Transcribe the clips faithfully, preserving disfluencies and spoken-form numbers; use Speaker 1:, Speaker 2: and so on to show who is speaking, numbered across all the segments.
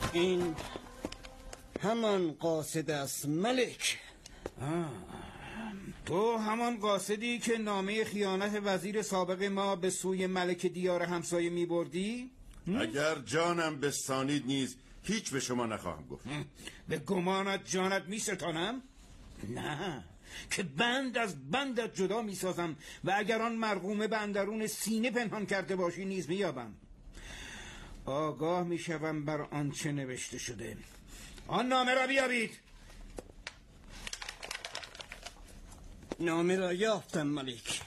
Speaker 1: این همان قاصد است ملک.
Speaker 2: تو همان قاصدی که نامه خیانت وزیر سابق ما به سوی ملک دیار همسایه می بردی؟
Speaker 3: اگر جانم بستانید نیز هیچ به شما نخواهم گفت.
Speaker 2: به گمانت جانت می ستانم؟ نه، که بند از بندت جدا می سازم و اگر آن مرغومه به اندرون سینه پنهان کرده باشی نیز می یابم. آگاه می شوم بر آنچه نوشته شده. آن نامه را بیابید.
Speaker 1: نامه را یافتم ملک.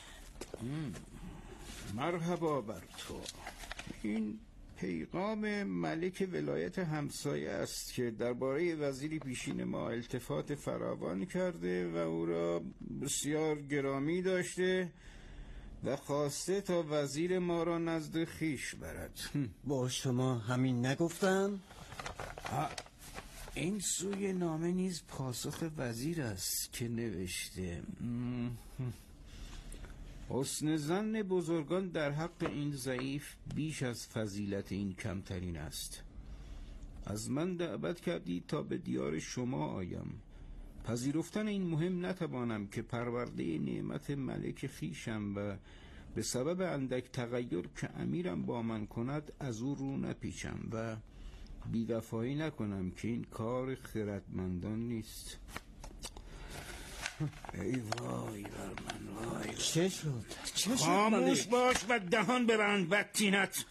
Speaker 2: مرحبا بر تو. این پیغام ملک ولایت همسایه است که درباره وزیری پیشین ما التفات فراوان کرده و او را بسیار گرامی داشته و خواسته تا وزیر ما را نزد خیش برد.
Speaker 1: با شما همین نگفتم؟
Speaker 2: این سوی نامه نیز پاسخ وزیر است که نوشته: حسن ظن بزرگان در حق این ضعیف بیش از فضیلت این کمترین است. از من دعوت کردی تا به دیار شما آیم. پذیرفتن این مهم نتوانم که پرورده نعمت ملک خیشم و به سبب اندک تغییر که امیرم با من کند از او رو نپیچم و بی‌وفایی نکنم که این کار خردمندان نیست. ای وای بر من وای.
Speaker 1: چه شد؟ چه شد؟
Speaker 2: خاموش باش و دهان ببند بدتینت.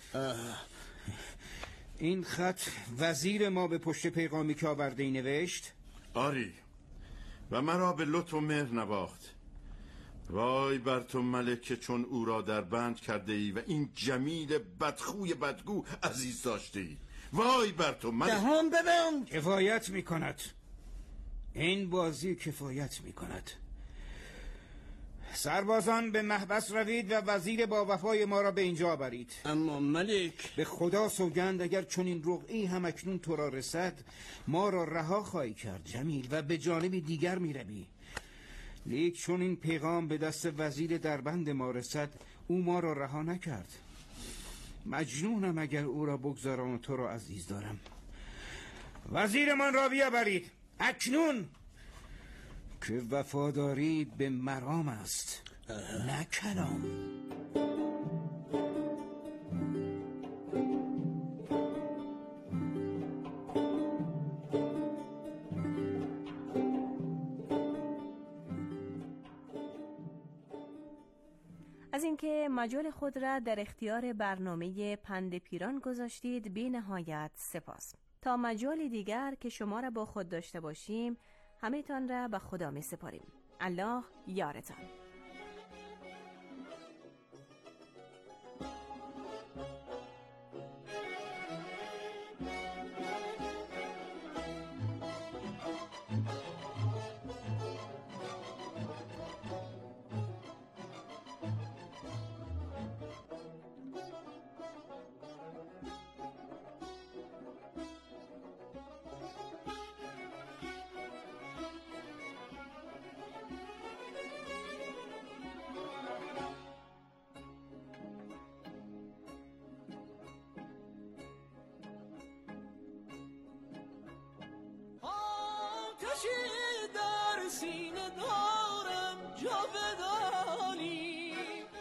Speaker 2: این خط وزیر ما به پشت پیغامی که آورده ای نوشت؟
Speaker 3: آری، و مرا به لطف و مهر نواخت. وای بر تو ملک چون او را در بند کرده ای و این جمیل بدخوی بدگو عزیز داشته ای. وای بر تو ملک.
Speaker 1: دهان ببند.
Speaker 2: کفایت می کند. این بازی کفایت می کند. سربازان به محبس روید و وزیر با وفای ما را به اینجا برید.
Speaker 1: اما ملک،
Speaker 2: به خدا سوگند اگر چون این رقعی هم اکنون تو را رسد ما را رها خواهی کرد جمیل و به جانب دیگر می روی. لیک چون این پیغام به دست وزیر دربند ما رسد او ما را رها نکرد. مجنونم اگر او را بگذارم و تو را عزیز دارم. وزیرمان را بیاورید اکنون، که وفاداری به مرام است نه کلام.
Speaker 4: از اینکه مجال خود را در اختیار برنامه پند پیران گذاشتید بی نهایت سپاس. تا مجال دیگر که شما را با خود داشته باشیم همه تان را به خدا می سپاریم. الله یارتان.
Speaker 5: در سینه دارم جاودانی.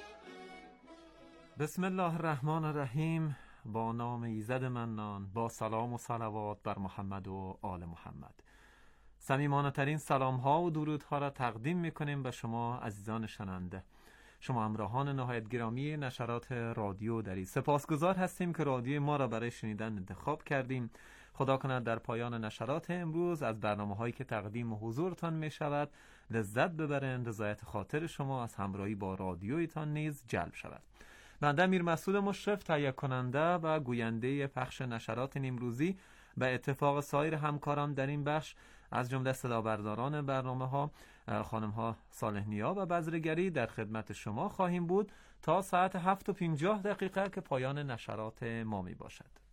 Speaker 6: بسم الله الرحمن الرحیم. با نام ایزد منان، با سلام و صلوات بر محمد و آل محمد. صمیمانه ترین سلام ها و درود ها را تقدیم میکنیم به شما عزیزان شنونده، شما همراهان نهایت گرامی نشرات رادیو دری. سپاسگزار هستیم که رادیو ما را برای شنیدن انتخاب کردیم. خدا کند در پایان نشرات امروز از برنامه هایی که تقدیم حضورتان می شود لذت ببرند، رضایت خاطر شما از همراهی با رادیویتان نیز جلب شود. بنده امیر مسعود مشرف، تهیه کننده و گوینده پخش نشرات امروزی، به اتفاق سایر همکاران در این بخش از جمله صدابرداران برنامه ها خانم ها صالح نیا و بذرگری در خدمت شما خواهیم بود تا ساعت هفت و پنجاه دقیقه که پایان نشرات ما می باشد.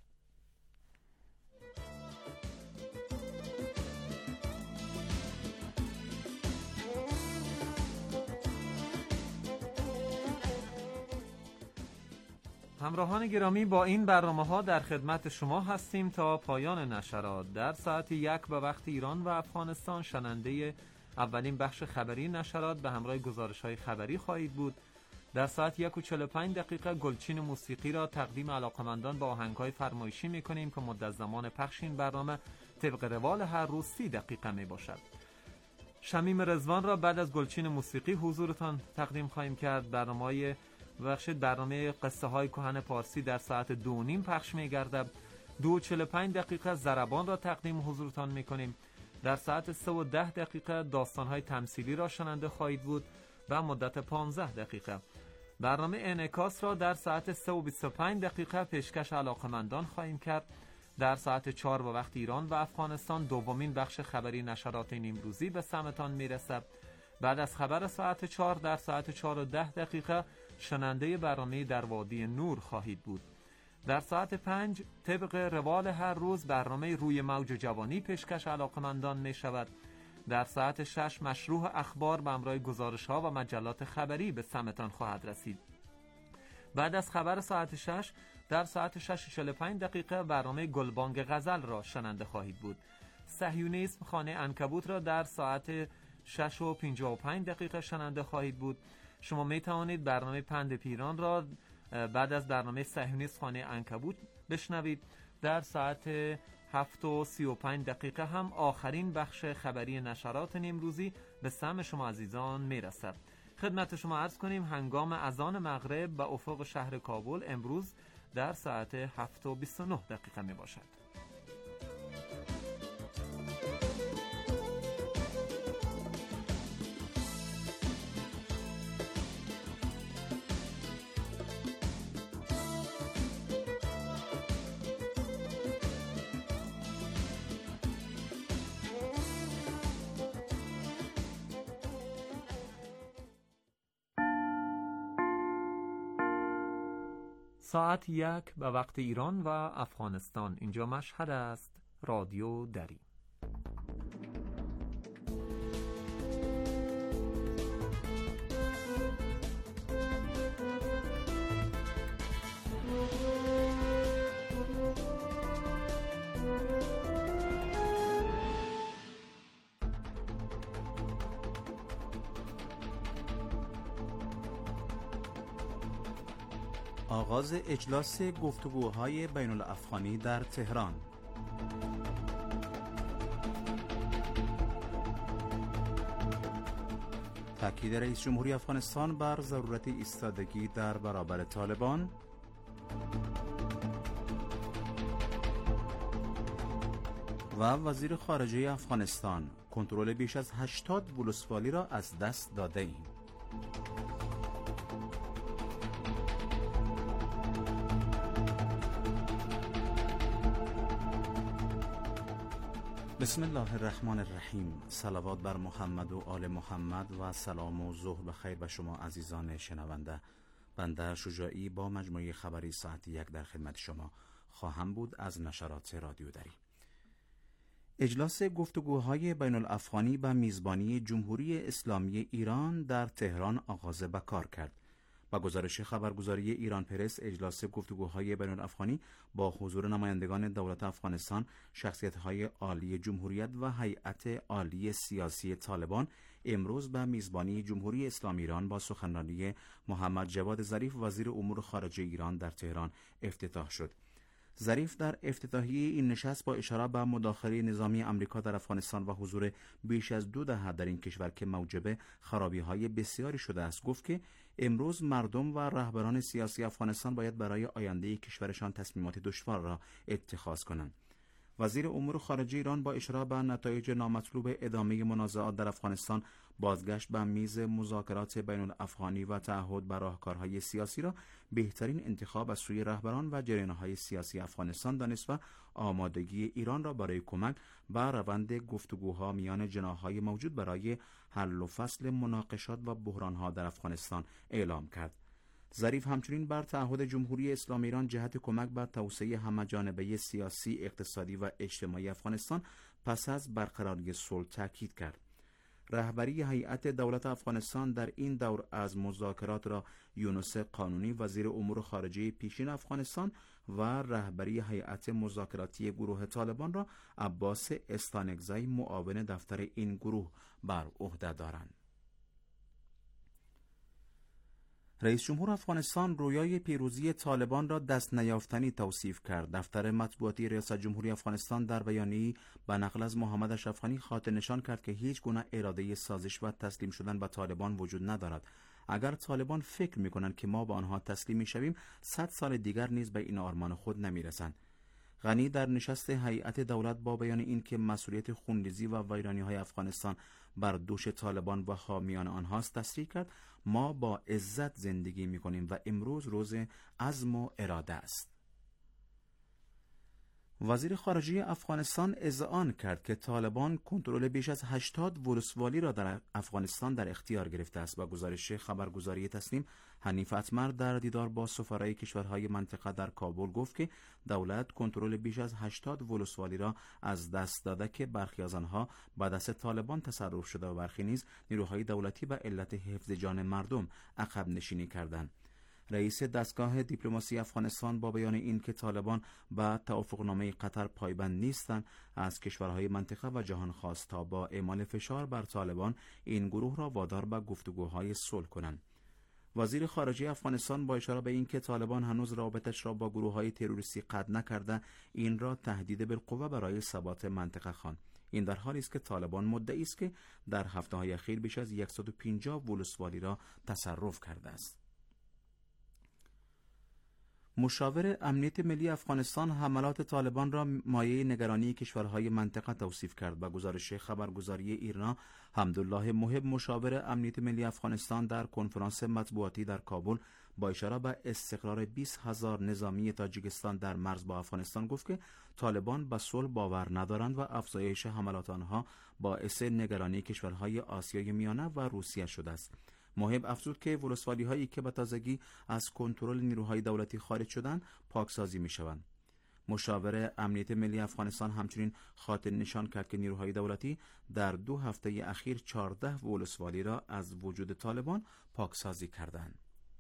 Speaker 6: همراهان گرامی، با این برنامه ها در خدمت شما هستیم تا پایان نشرات. در ساعت یک به وقت ایران و افغانستان شنونده اولین بخش خبری نشرات به همراه گزارش های خبری خواهید بود. در ساعت یک و چهل و پنج دقیقه گلچین موسیقی را تقدیم علاقمندان با آهنگ های فرمایشی می کنیم که مدت زمان پخش این برنامه طبق روال هر روز سی دقیقه می باشد. شمیم رضوان را بعد از گلچین موسیقی حضورتان تقدیم خواهیم کرد. برنامه بخشید برنامه قصه های کهن پارسی در ساعت دو نیم پخش می گردد. دو و چهل و پنج دقیقه ضربان را تقدیم حضورتان می کنیم. در ساعت سه و ده دقیقه داستان های تمثیلی را شنونده خواهید بود و مدت پانزده دقیقه. برنامه انعکاس را در ساعت سه و بیست و پنج دقیقه پیشکش علاقمندان خواهیم کرد. در ساعت چهار به وقت ایران و افغانستان دومین بخش خبری نشرات نیمروزی به سمتان میرسد. بعد از خبر ساعت چهار در ساعت چهار و ده دقیقه شنونده برنامه در وادی نور خواهید بود. در ساعت پنج طبق روال هر روز برنامه روی موج جوانی پیشکش علاقمندان می شود. در ساعت شش مشروع اخبار به همراه گزارش ها و مجلات خبری به سمتان خواهد رسید. بعد از خبر ساعت شش در ساعت شش و چهل و پنج دقیقه برنامه گلبانگ غزل را شنونده خواهید بود. صهیونیسم خانه عنکبوت را در ساعت شش و پنجاه و پنج دقیقه شنونده خواهید بود. شما می توانید برنامه پند پیران را بعد از برنامه صهیونیسم خانه عنکبوت بشنوید. در ساعت هفت و سی و پنج دقیقه هم آخرین بخش خبری نشرات نیمروزی به سمع شما عزیزان می رسد. خدمت شما عرض کنیم هنگام اذان مغرب به افق شهر کابل امروز در ساعت هفت و بیست و نه دقیقه می باشد. ساعت یک به وقت ایران و افغانستان. اینجا مشهد است. رادیو دری.
Speaker 7: آغاز اجلاس گفتگوهای بین الافغانی در تهران. تاکید رئیس جمهوری افغانستان بر ضرورت ایستادگی در برابر طالبان. و وزیر خارجه افغانستان: کنترل بیش از هشتاد ولسوالی را از دست داده ایم. بسم الله الرحمن الرحیم. صلوات بر محمد و آل محمد و سلام و ظهر بخیر به شما عزیزان شنونده. بنده شجاعی با مجموعه خبری ساعت یک در خدمت شما خواهم بود از نشرات رادیو دری. اجلاس گفتگوهای بین الافغانی به میزبانی جمهوری اسلامی ایران در تهران آغاز به کار کرد. با گزارش خبرگزاری ایران پرس، اجلاس گفتگوهای بین الافغانی با حضور نمایندگان دولت افغانستان، شخصیت‌های عالی جمهوریت و هیئت عالی سیاسی طالبان امروز به میزبانی جمهوری اسلامی ایران با سخنرانی محمد جواد ظریف وزیر امور خارجه ایران در تهران افتتاح شد. ظریف در افتتاحیه این نشست با اشاره به مداخله نظامی آمریکا در افغانستان و حضور بیش از دو دهه در این کشور که موجب خرابی‌های بسیاری شده است گفت که امروز مردم و رهبران سیاسی افغانستان باید برای آینده کشورشان تصمیمات دشوار را اتخاذ کنند. وزیر امور خارجه ایران با اشاره به نتایج نامطلوب ادامه منازعات در افغانستان بازگشت به میز مذاکرات بین الافغانی و تعهد بر راهکارهای سیاسی را بهترین انتخاب از سوی رهبران و جریان‌های سیاسی افغانستان دانست و آمادگی ایران را برای کمک به روند گفتگوها میان جناح‌های موجود برای حل و فصل مناقشات و بحران‌ها در افغانستان اعلام کرد. ظریف همچنین بر تعهد جمهوری اسلامی ایران جهت کمک به توسعه همه‌جانبه سیاسی، اقتصادی و اجتماعی افغانستان پس از برقراری صلح تاکید کرد. رهبری هیئت دولت افغانستان در این دور از مذاکرات را یونس قانونی وزیر امور خارجه پیشین افغانستان و رهبری هیئت مذاکراتی گروه طالبان را عباس استانگزی معاون دفتر این گروه بر عهده دارند. رئیس جمهور افغانستان رویای پیروزی طالبان را دست نیافتنی توصیف کرد. دفتر مطبوعاتی ریاست جمهوری افغانستان در بیانیه‌ای به نقل از محمد اشرف غنی خاطر نشان کرد که هیچ گونه اراده سازش و تسلیم شدن به طالبان وجود ندارد. اگر طالبان فکر می‌کنند که ما به آنها تسلیم می‌شویم، صد سال دیگر نیز به این آرمان خود نمی‌رسند. غنی در نشست هیئت دولت با بیان این که مسئولیت خونریزی و ویرانی‌های افغانستان بر دوش طالبان و حامیان آنهاست تصریح کرد: ما با عزت زندگی می‌کنیم و امروز روز عزم و اراده است. وزیر خارجه افغانستان اذعان کرد که طالبان کنترل بیش از هشتاد ولسوالی را در افغانستان در اختیار گرفته است. با گزارش خبرگزاری تسنیم، حنیف اتمر در دیدار با سفرای کشورهای منطقه در کابل گفت که دولت کنترل بیش از هشتاد ولسوالی را از دست داده که برخی از آنها به دست طالبان تصرف شده و برخی نیز نیروهای دولتی به علت حفظ جان مردم عقب نشینی کردند. رئیس دستگاه دیپلماسی افغانستان با بیان این که طالبان به توافقنامه قطر پایبند نیستند، از کشورهای منطقه و جهان خواست تا با اعمال فشار بر طالبان این گروه را وادار به گفتگوهای صلح کنند. وزیر خارجه افغانستان با اشاره به این که طالبان هنوز رابطش را با گروه‌های تروریستی قطع نکرده، این را تهدید بالقوه برای ثبات منطقه خواند. این در حالی است که طالبان مدعی است که در هفته‌های اخیر بیش از صد و پنجاه ولسوالی را تصرف کرده است. مشاور امنیت ملی افغانستان حملات طالبان را مایه نگرانی کشورهای منطقه توصیف کرد. با گزارش خبرگزاری ایرنا، حمدالله محب مشاور امنیت ملی افغانستان در کنفرانس مطبوعاتی در کابل با اشاره به استقرار بیست هزار نظامی تاجیکستان در مرز با افغانستان گفت که طالبان به صلح باور ندارند و افزایش حملات آنها باعث نگرانی کشورهای آسیای میانه و روسیه شده است. محب افزود که ولسوالی هایی که به تازگی از کنترل نیروهای دولتی خارج شدند پاکسازی می شوند. مشاور امنیت ملی افغانستان همچنین خاطر نشان کرد که نیروهای دولتی در دو هفته اخیر چهارده ولسوالی را از وجود طالبان پاکسازی کردند.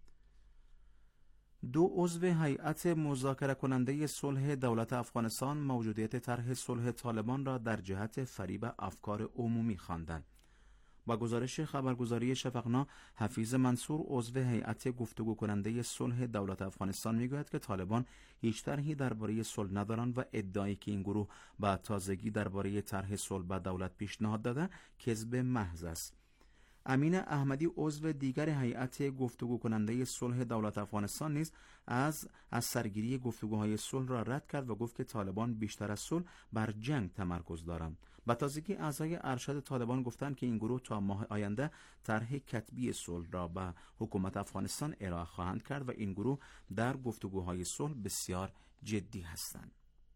Speaker 7: دو عضو هیئت مذاکره کننده صلح دولت افغانستان موجودیت طرح صلح طالبان را در جهت فریب افکار عمومی خواندند. با گزارش خبرگزاری شفقنا، حفیظ منصور عضو هیئت گفتگو کننده صلح دولت افغانستان میگوید که طالبان هیچ طرحی درباره صلح ندارند و ادعایی که این گروه با تازگی درباره طرح صلح به دولت پیشنهاد داده کذب محض است. امین احمدی عضو دیگر هیئت گفتگو کننده صلح دولت افغانستان نیز از از سرگیری گفتگوهای صلح را رد کرد و گفت که طالبان بیشتر از صلح بر جنگ تمرکز دارند. با تازگی اعضای ارشد طالبان گفتند که این گروه تا ماه آینده طرح کتبی صلح را به حکومت افغانستان ارائه خواهند کرد و این گروه در گفتگوهای صلح بسیار جدی هستند.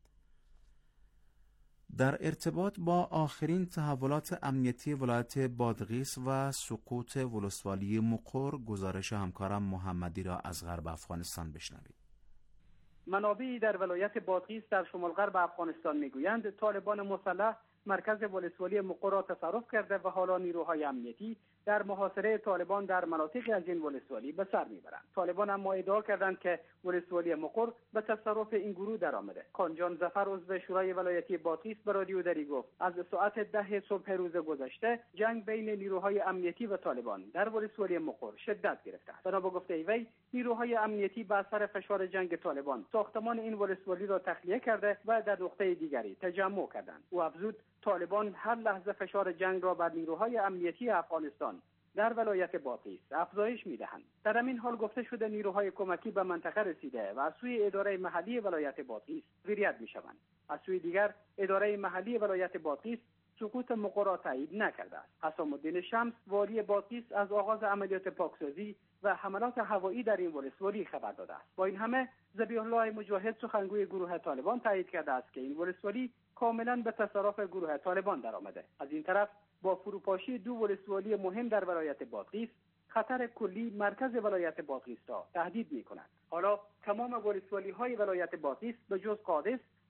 Speaker 7: در ارتباط با آخرین تحولات امنیتی ولایت بادغیس و سقوط ولسوالی مقر، گزارش همکارم محمدی را از غرب افغانستان بشنوید.
Speaker 8: منابعی در ولایت بادغیس در شمال غرب افغانستان میگویند طالبان مسلح مرکز ولسوالی مقر را تصرف کرده و حالا نیروهای امنیتی در محاصره طالبان در مناطقی از این ولسوالی به سر میبرند. طالبان اما ادعا کردند که ولسوالی مقر به تصرف این گروه درآمده. خانجان ظفر عضو شورای ولایتی بادغیس به رادیو دری گفت از ساعت ده صبح روز گذشته جنگ بین نیروهای امنیتی و طالبان در ولسوالی مقر شدت گرفته است. بنا به گفته وی، نیروهای امنیتی به اثر فشار جنگ طالبان ساختمان این ولسوالی را تخلیه کرده و در نقطه دیگری تجمع کردند. او افزود طالبان هر لحظه فشار جنگ را بر نیروهای امنیتی افغانستان در ولایت بادغیس افزایش می‌دهند. در همین حال گفته شده نیروهای کمکی به منطقه رسیده و از سوی اداره محلی ولایت بادغیس مدیریت می‌شوند. از سوی دیگر اداره محلی ولایت بادغیس سقوط مقر را تایید نکرده است. حسام الدین شمس والی بادغیس از آغاز عملیات پاکسازی و حملات هوایی در این ولسوالی خبر داده است. با این همه ذبیح الله مجاهد سخنگوی گروه طالبان تایید کرده است که این ولسوالی کاملا به تصرف گروه طالبان درآمده. از این طرف با فروپاشی دو ولسوالی مهم در ولایت بادغیس، خطر کلی مرکز ولایت بادغیس را تهدید می‌کند. حالا تمام ولسوالی‌های ولایت بادغیس به جز قادس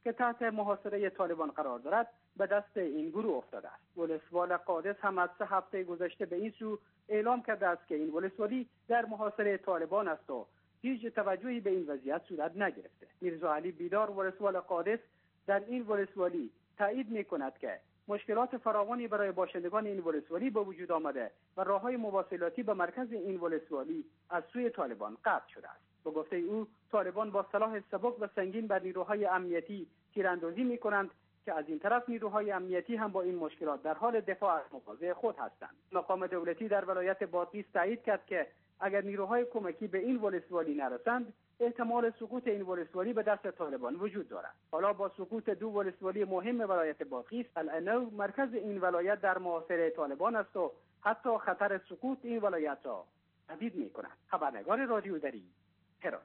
Speaker 8: که تحت محاصره طالبان قرار دارد به دست این گروه افتاده است. ولسوال قادس هم از سه هفته گذشته به این سو اعلام کرده است که این ولسوالی در محاصره طالبان است و هیچ توجهی به این وضعیت صورت نگرفته. میرزا علی بیدار ولسوال قادس در این ولسوالی تایید می‌کند که مشکلات فراوانی برای باشندگان این ولسوالی به وجود آمده و راه‌های مواصلاتی به مرکز این ولسوالی از سوی طالبان قطع شده است. به گفته او طالبان با سلاح سبک و سنگین بر نیروهای امنیتی تیراندازی می‌کنند که از این طرف نیروهای امنیتی هم با این مشکلات در حال دفاع از مواضع خود هستند. مقام دولتی در ولایت بادغیس تایید کرد که اگر نیروهای کمکی به این ولسوالی نرسند احتمال سقوط این ولسوالی به دست طالبان وجود دارد. حالا با سقوط دو ولسوالی مهم ولایت بادغیس، العنو مرکز این ولایت در محاصره طالبان است و حتی خطر سقوط این ولایت را تهدید می‌کند. خبرنگار رادیو دری هرات.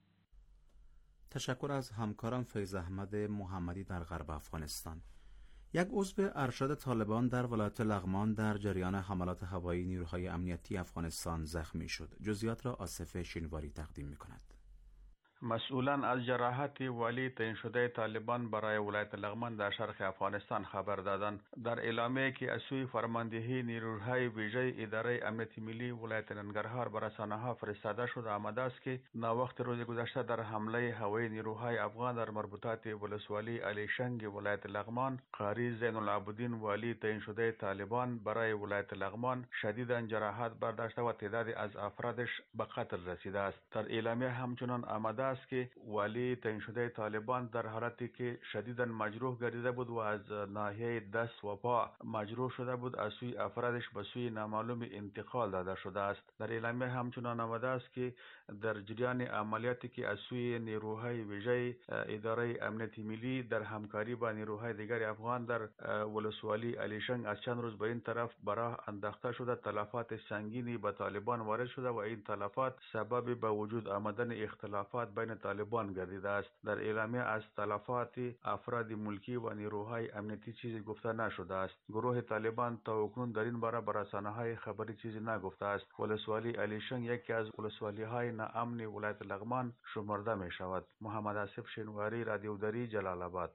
Speaker 7: تشکر از همکارم فیض احمد محمدی در غرب افغانستان. یک عضو ارشد طالبان در ولایت لغمان در جریان حملات هوایی نیروهای امنیتی افغانستان زخمی شد. جزئیات را آصف شینواری تقدیم می‌کند.
Speaker 9: مسئولان از جراحت والی تعیین شده طالبان برای ولایت لغمان در شرق افغانستان خبر دادند. در اعلامیه‌ای که از سوی فرماندهی نیروهای ویژه اداره امنیت ملی ولایت ننگرهار بر رسانه‌ها فرستاده شد آمده است که ناوقت روز گذشته در حمله هوایی نیروهای افغان در مربوطات ولسوالی علی شنگ ولایت لغمان، قاری زین العابدین والی تعیین شده طالبان برای ولایت لغمان شدیداً جراحت برداشته و تعدادی از افرادش به قتل رسیده است. در اعلامیه همچنان آمده است که والی تعیین شده طالبان در حالتی که شدیداً مجروح گردیده بود و از ناحیه دست و پا مجروح شده بود از سوی افرادش به سوی نامعلوم انتقال داده شده است. در اعلامیه همچنان آمده است که در جریان عملیاتی که از سوی نیروهای ویژه اداره امنیت ملی در همکاری با نیروهای دیگر افغان در ولسوالی علیشنگ از چند روز به این طرف براه انداخته شده، تلفات سنگینی به طالبان وارد شده و این تلفات سبب به وجود آمدن اختلافات بین طالبان گردیده است. در اعلامیه از تلفات افراد ملکی و نیروهای امنیتی چیزی گفته نشده است. گروه طالبان تا اکنون در این باره به رسانه‌های خبری چیزی نگفته است. ولسوالی علیشنگ یکی از ولسوالی‌های ناامن ولایت لغمان شمرده می شود. محمد آصف شینواری، رادیو دری، جلال آباد.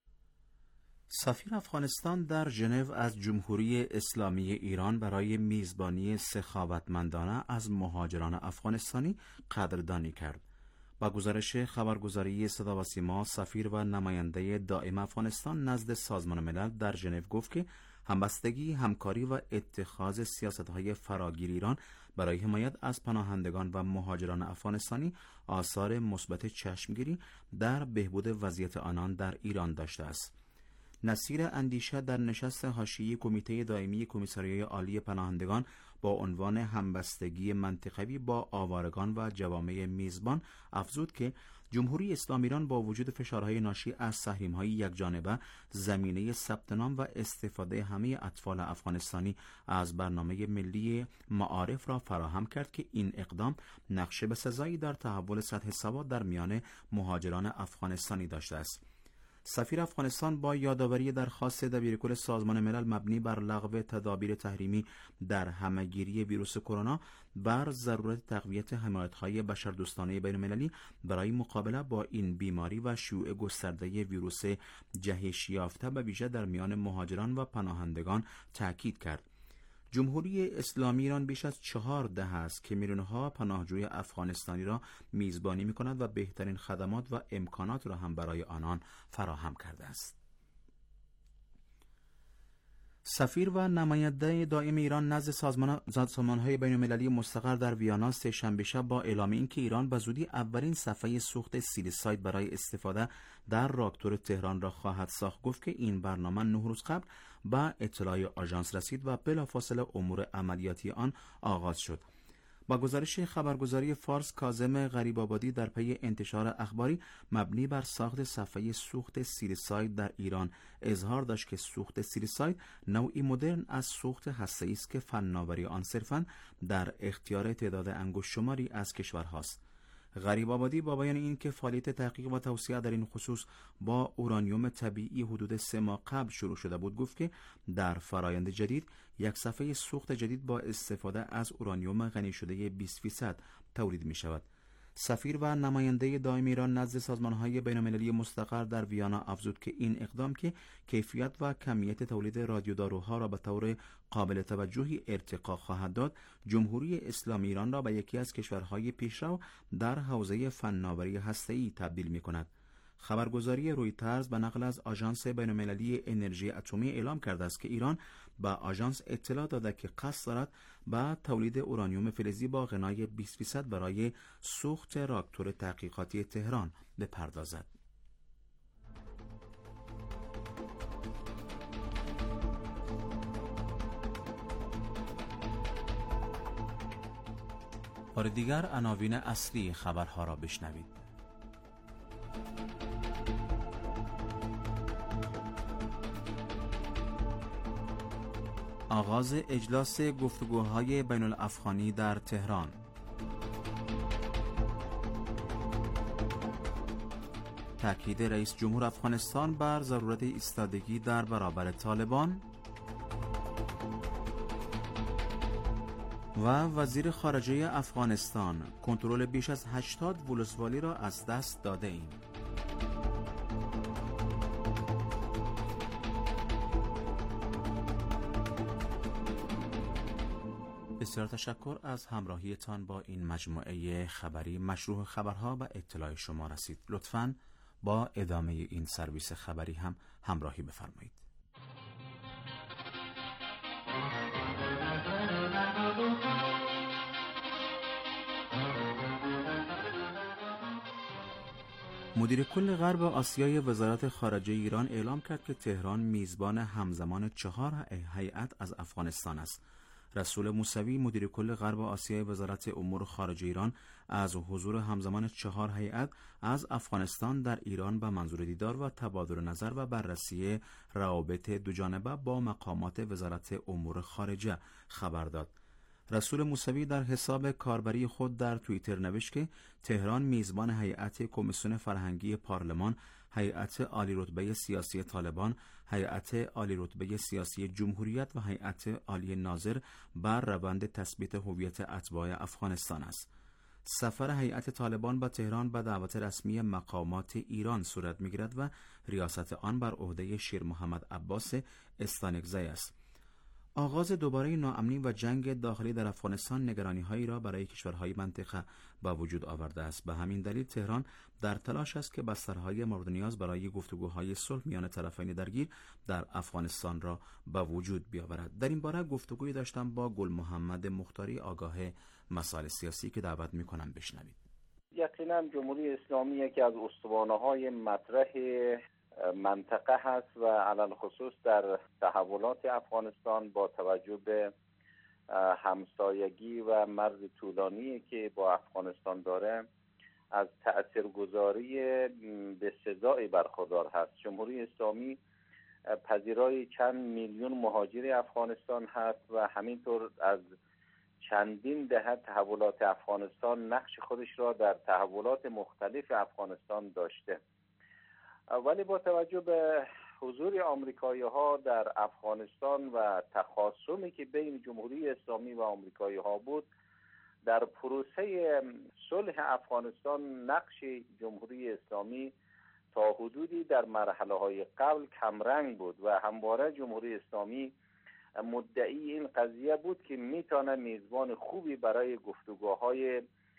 Speaker 7: سفیر افغانستان در ژنو از جمهوری اسلامی ایران برای میزبانی سخاوتمندانه از مهاجران افغانستانی قدردانی کرد. با گزارش خبرگزاری صدا و سیما، سفیر و نماینده دائم افغانستان نزد سازمان ملل در ژنو گفت که همبستگی، همکاری و اتخاذ سیاست‌های فراگیر ایران برای حمایت از پناهندگان و مهاجران افغانستانی آثار مثبت چشمگیری در بهبود وضعیت آنان در ایران داشته است. نصیر اندیشه در نشست حاشیه‌ای کمیته دائمی کمیساریای عالی پناهندگان با عنوان همبستگی منطقوی با آوارگان و جوامع میزبان افزود که جمهوری اسلامی ایران با وجود فشارهای ناشی از تحریم‌های یکجانبه زمینه ثبت نام و استفاده همه اطفال افغانستانی از برنامه ملی معارف را فراهم کرد که این اقدام نقش بسزایی در تحول سطح سواد در میان مهاجران افغانستانی داشته است. سفیر افغانستان با یادآوری درخواست دبیرکل سازمان ملل مبنی بر لغو تدابیر تحریمی در همهگیری ویروس کرونا بر ضرورت تقویت حمایت‌های بشردوستانه بین‌المللی برای مقابله با این بیماری و شیوع گسترده ویروس جهش یافته به ویژه در میان مهاجران و پناهندگان تاکید کرد. جمهوری اسلامی ایران بیش از چهار دهه است که میلیون‌ها پناهجوی افغانستانی را میزبانی می‌کند و بهترین خدمات و امکانات را هم برای آنان فراهم کرده است. سفیر و نماینده دائم ایران نزد سازمان سازمان‌های بین‌المللی مستقر در ویانا سه‌شنبه شب با اعلام اینکه ایران به زودی اولین صفحه سوخت سیلیساید برای استفاده در راکتور تهران را خواهد ساخت گفت که این برنامه نه روز قبل به اطلاع آژانس رسید و بلافاصله امور عملیاتی آن آغاز شد. با گزارش خبرگزاری فارس، کاظم غریب‌آبادی در پی انتشار اخباری مبنی بر ساخت صفحه سوخت سیلیساید در ایران اظهار داشت که سوخت سیلیساید نوعی مدرن از سوخت هسته‌ای است که فناوری آن صرفاً در اختیار تعداد انگشت شماری از کشورهاست. غریب‌آبادی با بیان این که فعالیت تحقیق و توسعه در این خصوص با اورانیوم طبیعی حدود سه ماه قبل شروع شده بود گفت که در فرایند جدید یک صفحه سوخت جدید با استفاده از اورانیوم غنی شده بیست فیصد تولید می شود. سفیر و نماینده دائم ایران نزد سازمان‌های بین‌المللی مستقر در ویانا افزود که این اقدام که کیفیت و کمیت تولید رادیوداروها را به طور قابل توجهی ارتقا خواهد داد، جمهوری اسلامی ایران را به یکی از کشورهای پیشرو در حوزه فناوری هسته‌ای تبدیل می‌کند. خبرگزاری رویترز به نقل از آژانس بین‌المللی انرژی اتمی اعلام کرده است که ایران به آژانس اطلاع داده که قصد دارد به تولید اورانیوم فلزی با غنای بیست درصد برای سوخت راکتور تحقیقاتی تهران بپردازد. بار دیگر عناوین اصلی خبرها را بشنوید. آغاز اجلاس گفتگوهای بین الافغانی در تهران. تاکید رئیس جمهور افغانستان بر ضرورت ایستادگی در برابر طالبان و وزیر خارجه افغانستان: کنترل بیش از هشتاد ولسوالی را از دست داده ایم. بسیار تشکر از همراهیتان با این مجموعه خبری. مشروع خبرها و اطلاع شما رسید. لطفاً با ادامه این سرویس خبری هم همراهی بفرمایید. مدیر کل غرب آسیای وزارت خارجه ایران اعلام کرد که تهران میزبان همزمان چهار هیئت از افغانستان است. رسول موسوی مدیر کل غرب آسیای وزارت امور خارجه ایران از حضور همزمان چهار هیئت از افغانستان در ایران به منظور دیدار و تبادل نظر و بررسی روابط دوجانبه با مقامات وزارت امور خارجه خبر داد. رسول موسوی در حساب کاربری خود در توییتر نوشت که تهران میزبان هیئت کمیسیون فرهنگی پارلمان، هیئت عالی رتبه سیاسی طالبان، هیئت عالی رتبه سیاسی جمهوریت و هیئت عالی ناظر بر روند تثبیت هویت اتباع افغانستان است. سفر هیئت طالبان به تهران به دعوت رسمی مقامات ایران صورت می‌گیرد و ریاست آن بر عهده شیر محمد عباس استانکزی است. آغاز دوباره ناامنی و جنگ داخلی در افغانستان نگرانی‌هایی را برای کشورهای منطقه به وجود آورده است. به همین دلیل تهران در تلاش است که بسترهای مورد نیاز برای گفتگوهای صلح میان طرفین درگیر در افغانستان را به وجود بیاورد. در این باره گفتگویی داشتم با گل محمد مختاری، آگاه مسائل سیاسی، که دعوت می‌کنم بشنوید.
Speaker 10: یقینا جمهوری اسلامی یکی از استوانه‌های مطرح منطقه هست و علل خصوص در تحولات افغانستان با توجه به همسایگی و مرز طولانی که با افغانستان داره از تأثیرگذاری به سزایی برخوردار هست. جمهوری اسلامی پذیرای چند میلیون مهاجر افغانستان هست و همینطور از چندین دهه تحولات افغانستان نقش خودش را در تحولات مختلف افغانستان داشته. ولی با توجه به حضور آمریکایی ها در افغانستان و تخاصمی که بین جمهوری اسلامی و آمریکایی ها بود، در پروسه صلح افغانستان نقش جمهوری اسلامی تا حدودی در مرحله های قبل کمرنگ بود و همواره جمهوری اسلامی مدعی این قضیه بود که میتونه میزبان خوبی برای گفتگوهای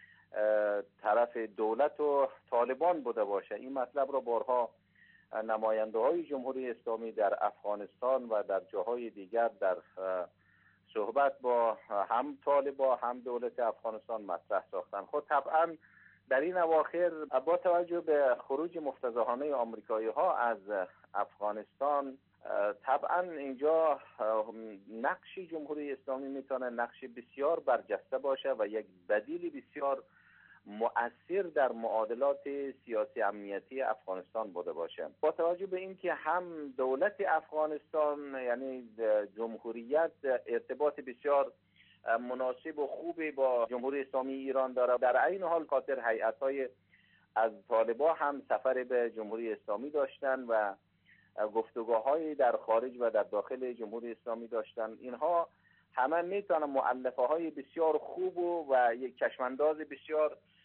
Speaker 10: طرف دولت و طالبان بوده باشه. این مطلب را بارها نماینده های جمهوری اسلامی در افغانستان و در جاهای دیگر در صحبت با هم طالبان هم دولت افغانستان مطرح ساختن. خود طبعا در این اواخر با توجه به خروج مفتضحانه آمریکایی ها از افغانستان، طبعا اینجا نقش جمهوری اسلامی میتونه نقش بسیار برجسته باشه و یک بدیل بسیار مؤثر در معادلات سیاسی امنیتی افغانستان بوده باشه. با توجه به اینکه هم دولت افغانستان یعنی جمهوریت ارتباط بسیار مناسب و خوبی با جمهوری اسلامی ایران داره، در عین حال خاطر هیئت‌های از طالبان هم سفر به جمهوری اسلامی داشتن و گفتگوهای در خارج و در داخل جمهوری اسلامی داشتن. اینها همه میتونن مؤلفه های بسیار خوب و, و یک چشمانداز بسیار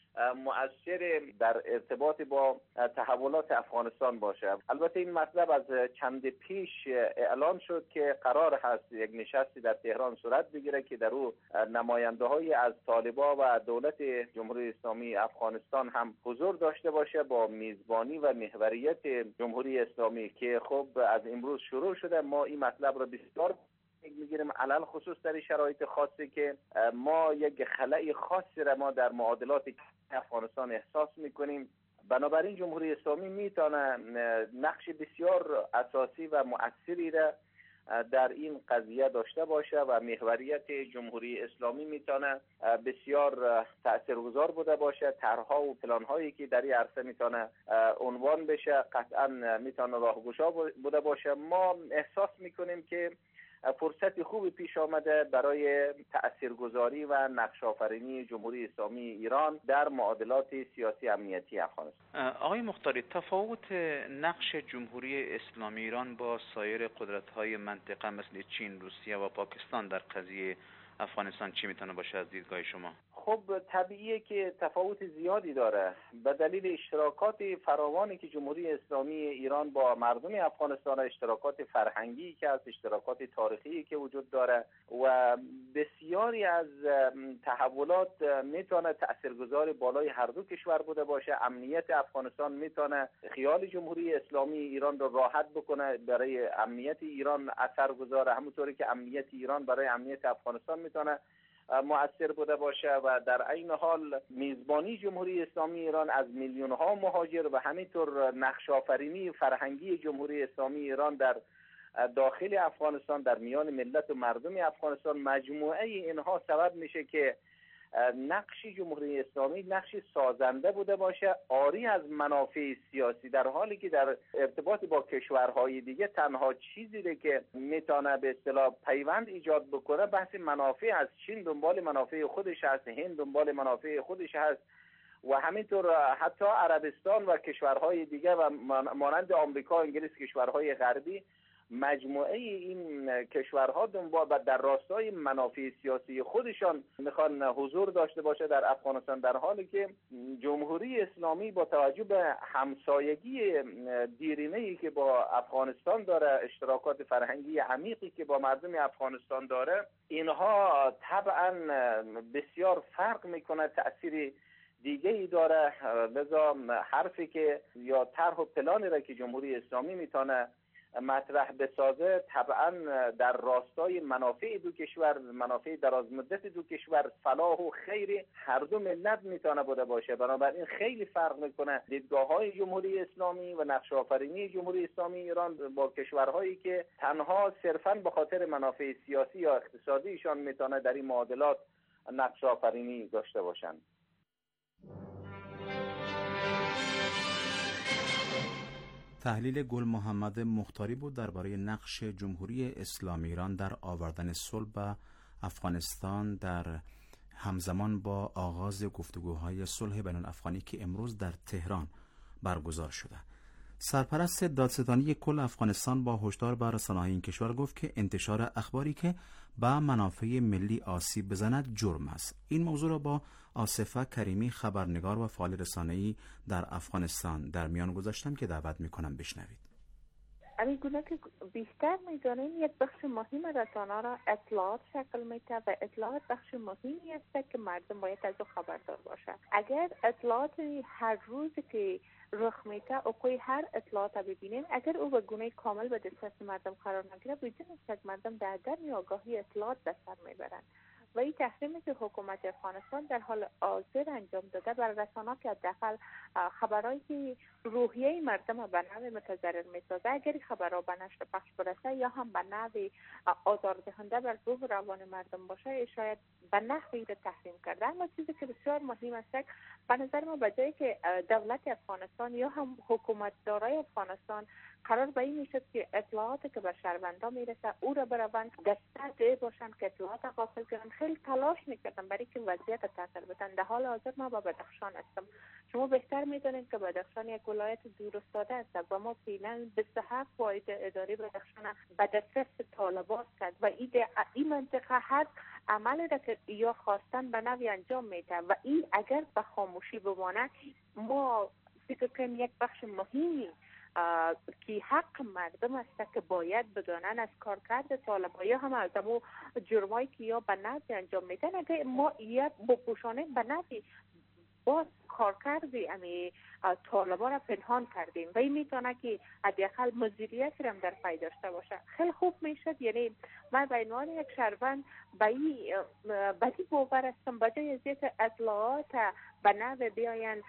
Speaker 10: مؤثر در ارتباط با تحولات افغانستان باشه. البته این مطلب از چند پیش اعلان شد که قرار هست یک نشستی در تهران صورت بگیره که در او نماینده های از طالبان و دولت جمهوری اسلامی افغانستان هم حضور داشته باشه با میزبانی و محوریت جمهوری اسلامی که خب از امروز شروع شده. ما این مطلب را بسیار میگیریم، علل خصوص در شرایط خاصی که ما یک خلأ خاصی را ما در معادلات افغانستان احساس میکنیم. بنابراین جمهوری اسلامی میتونه نقش بسیار اساسی و مؤثری را در این قضیه داشته باشه و محوریت جمهوری اسلامی میتونه بسیار تاثیرگذار بوده باشه. طرح‌ها و پلان‌هایی که در این عرصه میتونه عنوان بشه قطعا میتونه راهگشا بوده باشه. ما احساس میکنیم که فرصت خوبی پیش آمده برای تاثیرگذاری و نقش آفرینی جمهوری اسلامی ایران در معادلات سیاسی امنیتی افغانستان.
Speaker 11: آقای مختاری، تفاوت نقش جمهوری اسلامی ایران با سایر قدرت‌های منطقه مثل چین، روسیه و پاکستان در قضیه افغانستان چی میتونه باشه از دیدگاه شما؟
Speaker 10: خب طبیعیه که تفاوت زیادی داره به دلیل اشتراکات فراوانی که جمهوری اسلامی ایران با مردم افغانستان، اشتراکات فرهنگی که از اشتراکات تاریخی که وجود داره و بسیاری از تحولات میتونه تاثیرگذار بالای هر دو کشور بوده باشه. امنیت افغانستان میتونه خیال جمهوری اسلامی ایران رو راحت بکنه، برای امنیت ایران اثر گذاره، همونطوری که امنیت ایران برای امنیت افغانستان میتونه مؤثر بوده باشه. و در عین حال میزبانی جمهوری اسلامی ایران از میلیون ها مهاجر و همینطور نقش آفرینی فرهنگی جمهوری اسلامی ایران در داخل افغانستان در میان ملت و مردم افغانستان، مجموعه اینها سبب میشه که نقش جمهوری اسلامی نقش سازنده بوده باشه، عاری از منافع سیاسی، در حالی که در ارتباط با کشورهای دیگه تنها چیزی که میتونه به اصطلاح پیوند ایجاد بکنه بحث منافع از چین دنبال منافع خودش هست، هند دنبال منافع خودش هست و همینطور حتی عربستان و کشورهای دیگه و مانند آمریکا، انگلیس، کشورهای غربی، مجموعه این کشورها دنبال و در راستای منافع سیاسی خودشان میخوان حضور داشته باشه در افغانستان، در حالی که جمهوری اسلامی با توجه به همسایگی دیرینه‌ای که با افغانستان داره، اشتراکات فرهنگی عمیقی که با مردم افغانستان داره، اینها طبعا بسیار فرق میکنه، تأثیر دیگه ای داره. لذا حرفی که یا طرح و پلانی را که جمهوری اسلامی میتونه مطرح بسازه طبعا در راستای منافع دو کشور، منافع دراز مدت دو کشور، صلاح و خیر هر دو ملت میتونه بوده باشه. بنابراین خیلی فرق میکنه دیدگاه‌های جمهوری اسلامی و نقش آفرینی جمهوری اسلامی ایران با کشورهایی که تنها صرفاً به خاطر منافع سیاسی یا اقتصادیشان میتونه در این معادلات نقش آفرینی داشته باشند.
Speaker 7: تحلیل گل محمد مختاری بود درباره نقش جمهوری اسلامی ایران در آوردن صلح به افغانستان در همزمان با آغاز گفتگوهای صلح بین الافغانی که امروز در تهران برگزار شده. سرپرست دادستانی کل افغانستان با هشدار بر رسانه‌های این کشور گفت که انتشار اخباری که به منافع ملی آسیب بزند جرم است. این موضوع را با آصفه کریمی، خبرنگار و فعال رسانه‌ای در افغانستان، در میان گذاشتم که دعوت میکنم بشنوید.
Speaker 12: همین گونه که بیشتر میدانیم یک بخش مهم رسانه را اطلاعات شکل میده و اطلاعات بخش مهمی است که مردم باید از او خبردار باشند. اگر اطلاعات هر روز که رخ میده اوقای هر اطلاعات ببینیم، اگر او به گونه کامل به دسترس مردم قرار نگیره، بدون شک مردم در عدم آگاهی اطلاعات به سر میبرند و این تحریمی که حکومت افغانستان در حال حاضر انجام داده بر رسانه‌ها که حداقل خبرایی که روحیه مردم به نوع متضرر میسازه، اگر خبرها به نشر پخش برسه یا هم به نوع آزاردهنده بر روح روان مردم باشه، شاید به نحوی را تحریم کرده. اما چیزی که بسیار مهم است به نظر ما به جایی که دولت افغانستان یا هم حکومت دارای افغانستان قرار به این میشد که اطلاعاتی که به شهروندان میرسه او را بروند دسته ده باشند که اطلاعات غافل کنند، خیلی تلاش میکردن برای که وضعیت تغییر بدن. در حال حاضر ما با بدخشان هستم. شما بهتر میدونید که بدخشان یک ولایت دور افتاده است و ما فعلا بیست و هفت واحد اداری بدخشان به دسترس طالبان کرد و این این منطقه هر عملی را که یا خواستن به نوی انجام میده و این اگر به خاموشی بمانه، ما فکر کنیم یک بخش مهمی که حق مردم است که باید بدانن از کارکرد طالبان یا هم از امو جرمایی که یا به نوی انجام میدن، اگر ما یا بپوشانه به نوی باز کارکردی امی طالبان را پنهان کردیم و این میتونه که حداقل مدیریت را در پی داشته باشه. خیلی خوب میشد. یعنی من به عنوان یک شهروند به این بدی باور هستم بجای از اینکه اطلاعات به نوع بیاین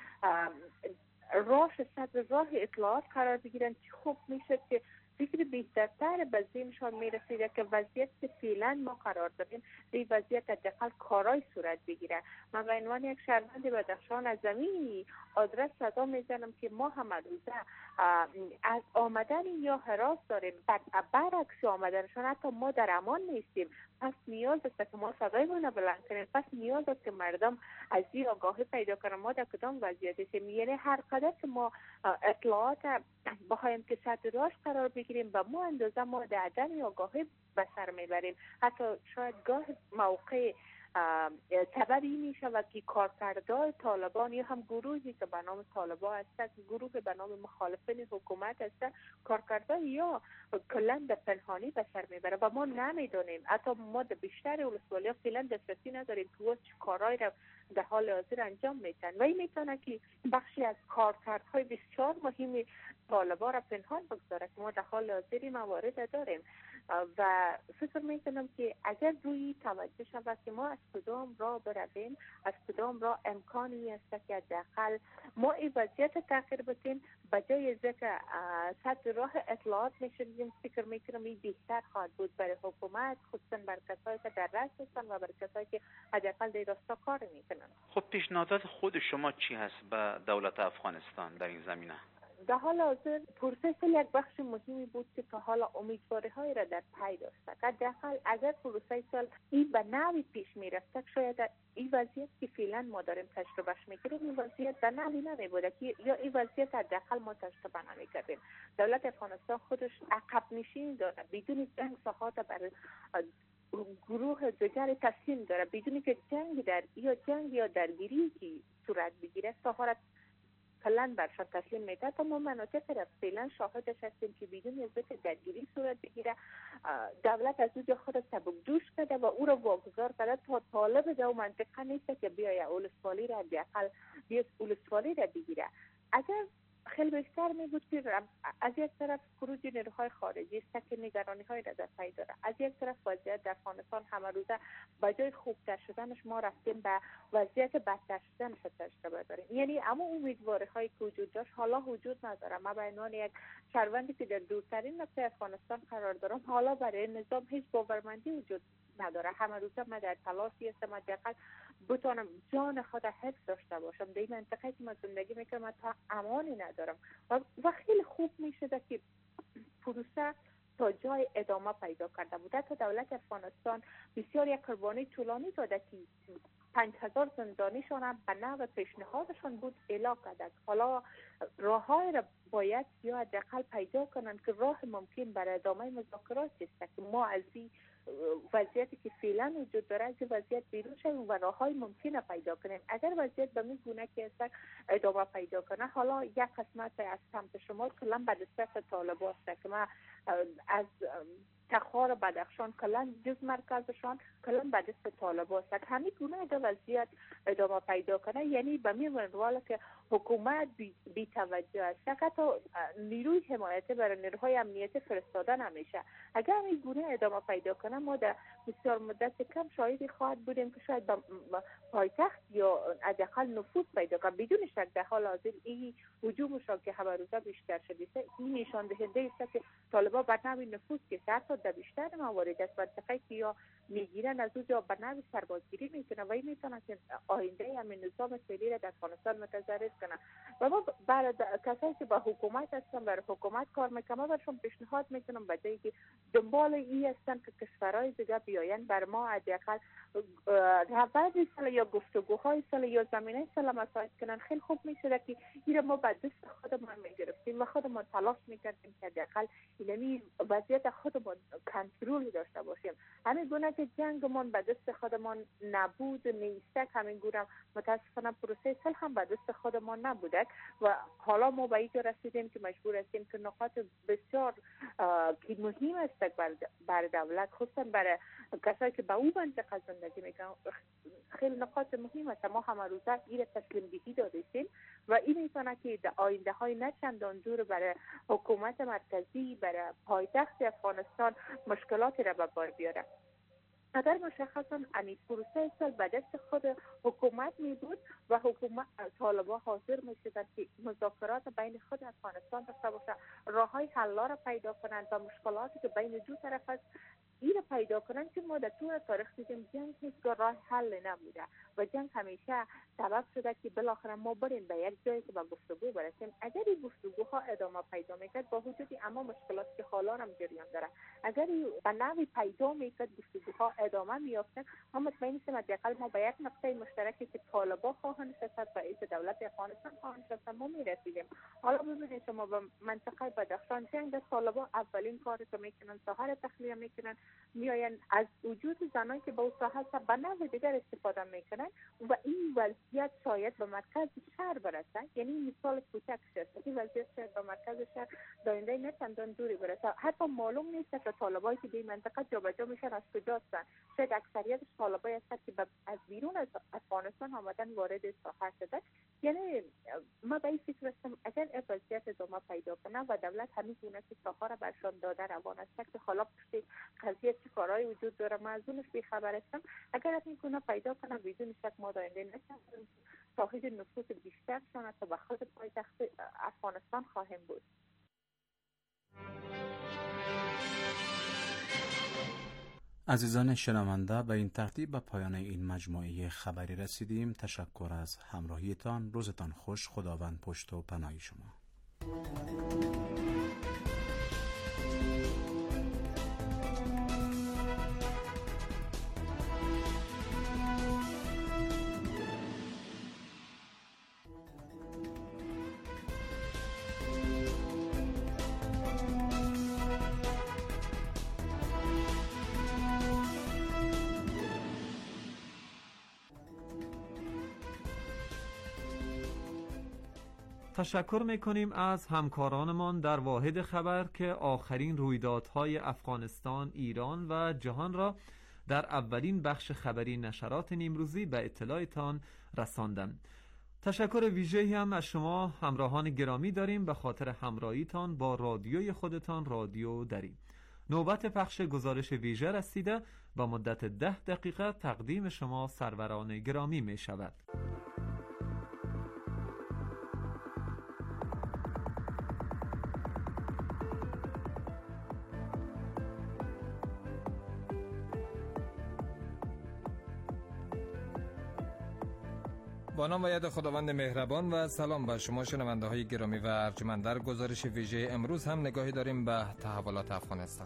Speaker 12: راش صدر راه اطلاعات قرار بگیرن، چی خوب میشد که فکر بهترتر به ذهنشان میرسیده که وضعیت که فعلا ما قرار داریم این وضعیت حداقل کارای صورت بگیره. من به عنوان یک شهروند بدخشان از زمین آدرس صدا میزنم که ما هم روزه از آمدن یا هراس داریم، برعکس آمدنشان حتی ما در امان نیستیم. پس نیاز است که ما صدایمون رو بلند کنیم، پس نیاز است که مردم از این آگاهی پیدا کنن ما در کدام وضعیت هستیم. یعنی هر قدر که ما اطلاعات بخوایم که سطح راش قرار بگیریم و ما اندازه ما در عدم آگاهی به سر میبریم. حتی شاید گاه موقع سبب این میشه و که کارکردهای طالبان یا هم گروهی که به نام طالبان هست، گروه به نام مخالفین حکومت هست، کارکردهای یا کلا در پنهانی به سر میبره و ما نمیدونیم. حتی ما در بیشتر ولسوالی ها فعلا دسترسی نداریم که چه کارهایی را در حال حاضر انجام میتن و این میتونه که بخشی از کارکردهای بسیار مهمی طالبان را پنهان بگذاره که ما در حال حاضر موارد داریم. و فکر میکنم که اگر روی توجه شود که ما از کدام راه برویم، از کدام راه امکانی است که حداقل ما این وضعیت تغییر بدیم، بجای از که سطح راه اطلاعات میشدیم، فکر میکنم این بهتر خواهد بود برای حکومت، خصوصا برای کسایی که در رأس هستن و برای کسایی که حداقل در راستا کار میکنن.
Speaker 11: خب پیشنهادات خود شما چی هست به دولت افغانستان در این زمینه؟
Speaker 12: در حال حاضر پروسس یک بخش مهمی بود که تا حالا امیدواری های را در پی داشته. حداقل اگر پروسه سال این به نوی پیش میرفت، شاید این وضعیت که فعلا ما داریم تجربهش میگیریم این وضعیت به نوی نمیبوده که یا این وضعیت حداقل ما تجربه نمیکردیم. دولت افغانستان خودش عقب نشینی داره، بدون جنگ ساحات برای گروه دیگر تصمیم داره، بدون که جنگ در یا جنگ یا درگیری که صورت بگیره ساحات کلن برشان تسلیم میده. تا ما مناطق را فعلا شاهدش هستیم که بدون از اینکه درگیری صورت بگیره دولت از اونجا خود سبک دوش کرده و او را واگذار کرده تا طالب در منطقه نیست که بیاید ولسوالی را حداقل بیاد ولسوالی را بگیره. اگر خیلی بهتر می بود که از یک طرف خروج نیروهای خارجی است که نگرانی های را در پی داره، از یک طرف وضعیت در افغانستان همه روزه بجای خوبتر شدنش ما رفتیم به وضعیت بدتر شدنش تجربه داریم. یعنی اما امیدواری هایی که وجود داشت حالا وجود نداره. ما به عنوان یک شهروندی که در دورترین نقطه افغانستان قرار دارم حالا برای نظام هیچ باورمندی وجود نداره. همه روزه من در تلاشی هستم حداقل بتونم جان خود حفظ داشته باشم. در این منطقه که من زندگی میکنم تا امانی ندارم و, و خیلی خوب میشده که پروسه تا جای ادامه پیدا کرده بوده. تا دولت افغانستان بسیار یک قربانی طولانی داده که پنج هزار زندانیشان هم به نوع پیشنهادشان بود اعلام کرده. حالا راههای را باید یا حداقل پیدا کنند که راه ممکن برای ادامه مذاکرات است که ما از این وضعیتی که فعلا وجود داره از وضعیت بیرون شویم و راههای ممکنه پیدا کنیم. اگر وضعیت به می گونه که است ادامه پیدا کنه، حالا یک قسمت از سمت شما کلا به دست طالبان است که ما از تخار بدخشان کلا جز مرکزشان کلا به دست طالبان است. همین گونه در وضعیت ادامه پیدا کنه یعنی به می منواله که حکومت بی, بی توجه است. حتی نیروی حمایتی برای نیروهای امنیتی فرستاده نمیشه. اگر همین گونه ادامه پیدا کنه ما در بسیار مدت کم شاهدی خواهد بودیم که شاید به پایتخت یا حداقل نفوذ پیدا کنه. بدون شک در حال حاضر این هجومشان که هر روزه بیشتر شده این نشان دهنده است که طالبان بر نوع نفوذ که حتی در بیشتر موارد است منطقه‌ای که یا میگیرن از اونجا بر نوع سربازگیری میکنه و این میتونه که آینده همین نظام فعلی را در افغانستان متضرر کنه. و ما برای کسایی که با حکومت هستن برای حکومت کار میکنم برشون پیشنهاد میکنم بجایی که دنبال این هستن که کشورهای دیگه بیاین بر ما حداقل رابطه سال یا گفتگوهای سال یا زمینه سال مساعد کنن. خیلی خوب میشده که این ما به دست خودمان میگرفتیم و خودمان تلاش میکردیم که حداقل اینمی وضعیت خودمان کنترل داشته باشیم. همین گونه که جنگمان به دست خودمان نبود نیسته، همین گونه متاسفانه پروسه سال هم به دست خودمان نبوده و حالا ما به اینجا رسیدیم که مجبور هستیم که نقاط بسیار که مهم است بر, بر دولت، خصوصا برای کسایی که به او منطقه زندگی میکنن، خیلی نقاط مهم است. ما همه روزه این تسلیم دهی دادیم و این میتونه که در آینده های نه چندان دور برای حکومت مرکزی، برای پایتخت افغانستان مشکلاتی را به بار بیاره. اگر مشخصا امی پروسه سال به دست خود حکومت می بود و حکومت طالبان حاضر می شدند که مذاکرات بین خود افغانستان داشته باشه، راه های حل را پیدا کنند و مشکلاتی که بین دو طرف است این را پیدا کنند، که ما در طول تاریخ دیدیم جنگ هیچ راه حل نبوده و جنگ همیشه سبب شده که بالاخره ما بریم به یک جایی که با گفتگو برسیم. اگر این گفتگوها ادامه پیدا میکرد با وجود اما مشکلاتی که حالا هم جریان داره، اگر به نوعی پیدا میکرد گفتگوها ادامه میافتند، ما مطمئن هستیم حداقل ما به یک نقطه مشترکی که طالبان خواهند نشست و رئیس دولت افغانستان خواهند نشست ما میرسیدیم. حالا ببینید شما به منطقه بدخشان جنگ در طالبان اولین کاری که میکنن ساحل تخلیه میکنن، میاین از وجود زنایی که با اون ساحل به نوع دیگر استفاده میکنن و این وضعیت شاید به مرکز شهر برسه. یعنی مثال کوچک شد این وضعیت شاید به مرکز شهر داینده نه چندان دوری برسه. حتی معلوم نیست که طالبایی که در منطقه جابجا میشن از کجا هستن. شاید اکثریتش طالبایی هستند که از بیرون از افغانستان آمدن وارد ساحل شده. یعنی ما به این فکر هستم اگر این وضعیت ادامه پیدا کنه و دولت همین گونه که ساحل را برشان داده روان است که حالا پشت قضیه چه کارهایی وجود داره ما از اونش بیخبر هستم، اگر این گونه پیدا کنه بدون شک ما داینده نشیم صاحب نفوذ بیشتر شدن تا به خود پایتخت افغانستان خواهیم بود.
Speaker 7: عزیزان شنونده، به این ترتیب به پایان این مجموعه خبری رسیدیم. تشکر از همراهیتان. روزتان خوش. خداوند پشت و پناه شما.
Speaker 6: تشکر میکنیم از همکارانمان در واحد خبر که آخرین رویدادهای افغانستان، ایران و جهان را در اولین بخش خبری نشرات نیمروزی به اطلاعتان رساندند. تشکر ویژه‌ای هم از شما همراهان گرامی داریم به خاطر همراهیتان با رادیوی خودتان، رادیو دری. نوبت پخش گزارش ویژه رسیده با مدت ده دقیقه تقدیم شما سروران گرامی می شود.
Speaker 13: با نام و ید خداوند مهربان و سلام بر شما شنونده های گرامی و ارجمند. در گزارش ویژه امروز هم نگاهی داریم به تحولات افغانستان.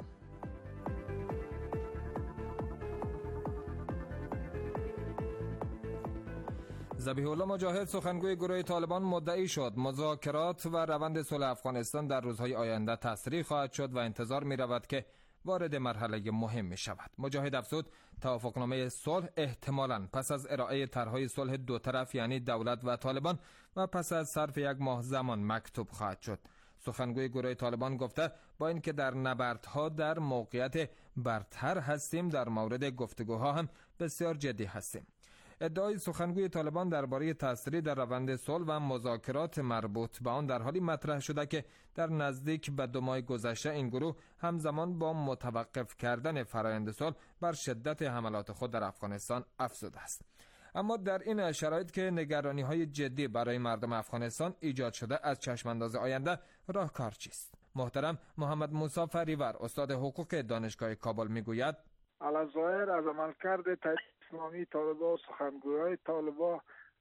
Speaker 13: ذبیح الله مجاهد سخنگوی گروه طالبان مدعی شد مذاکرات و روند صلح افغانستان در روزهای آینده تسریع خواهد شد و انتظار می رود که وارد مرحله مهم می شود. مجاهد افزود توافقنامه صلح احتمالاً پس از ارائه طرحهای صلح دو طرف یعنی دولت و طالبان و پس از صرف یک ماه زمان مکتوب خواهد شد. سخنگوی گروه طالبان گفته با اینکه در نبردها در موقعیت برتر هستیم، در مورد گفتگوها هم بسیار جدی هستیم. ادعای سخنگوی طالبان درباره تسریع در روند صلح و مذاکرات مربوط به آن در حالی مطرح شده که در نزدیک به دو ماه گذشته این گروه همزمان با متوقف کردن فرآیند صلح بر شدت حملات خود در افغانستان افزوده است. اما در این شرایط که نگرانی‌های جدی برای مردم افغانستان ایجاد شده، از چشمانداز آینده راهکار چیست؟ محترم محمد موسی فریور، استاد حقوق دانشگاه کابل میگوید:
Speaker 14: علاوه از عملکرد اسلامی طالبان و سخنگویان طالبان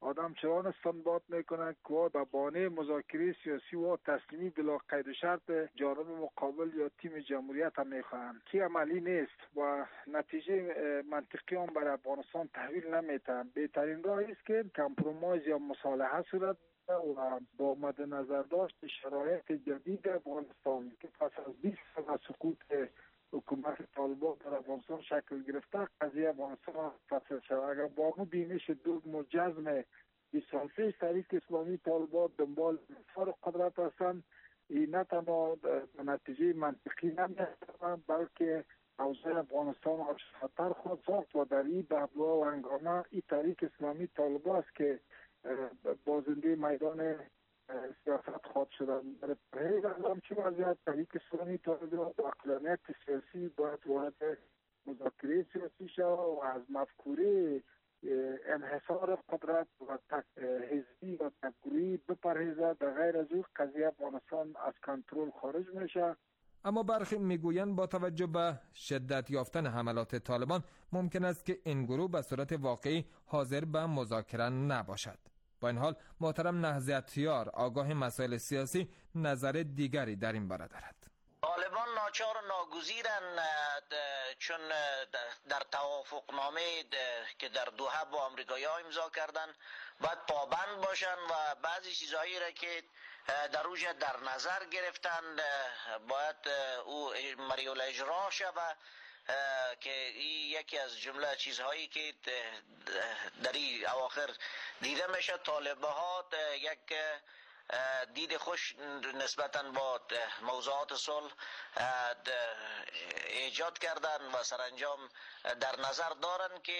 Speaker 14: آدم چرا استنباط میکنن که به بانه مذاکره سیاسی و تسلیمی بلا قید و شرط جانب مقابل یا تیم جمهوریت هم میخواهند که عملی نیست و نتیجه منطقی هم برای افغانستان تحویل نمیتن. بهترین راه است که کمپرومایز یا مصالحه صورت و با مد نظر داشت شرایط جدید افغانستان که پس از بیست سال از سقوط حکومت طالبان در افغانستان شکل گرفته قضیه افغانستان فصل شود. اگر با ما بینش دو مجزم بیست سال پیش تحریک اسلامی طالبان دنبال انحصار قدرت هستند، این نه تنها نتیجه منطقی نمی‌آورد بلکه اوضاع افغانستان را خطر خود ساخت و در این بابا و هنگامه این تحریک اسلامی طالبان است که بازنده میدان سیاست خواهد شدن. در پرهیز از همچه وضعیت تحریک اسلامی طالبان با عقلانیت سیاسی باید وارد مذاکره سیاسی شود و از مفکوره انحصار قدرت و حزبی و تکگرویی بپرهیزد. در غیر از او قضیه افغانستان از کنترل خارج میشه.
Speaker 13: اما برخی میگویند با توجه به شدت یافتن حملات طالبان ممکن است که این گروه به صورت واقعی حاضر به مذاکره نباشد. با این حال محترم نهضتیار آگاه مسائل سیاسی نظر دیگری در این باره دارد.
Speaker 15: طالبان ناچار و ناگزیرن چون در توافقنامه که در دوحه با آمریکایی‌ها امضا کردن باید پابند باشن و بعضی چیزهایی را که در اوج در نظر گرفتن باید او مریول اجرا شود که این یکی از جمله چیزهایی که در این اواخر دیده میشه. طالبه ها یک دید خوش نسبتاً با موضوعات صلح ایجاد کردن و سرانجام در نظر دارن که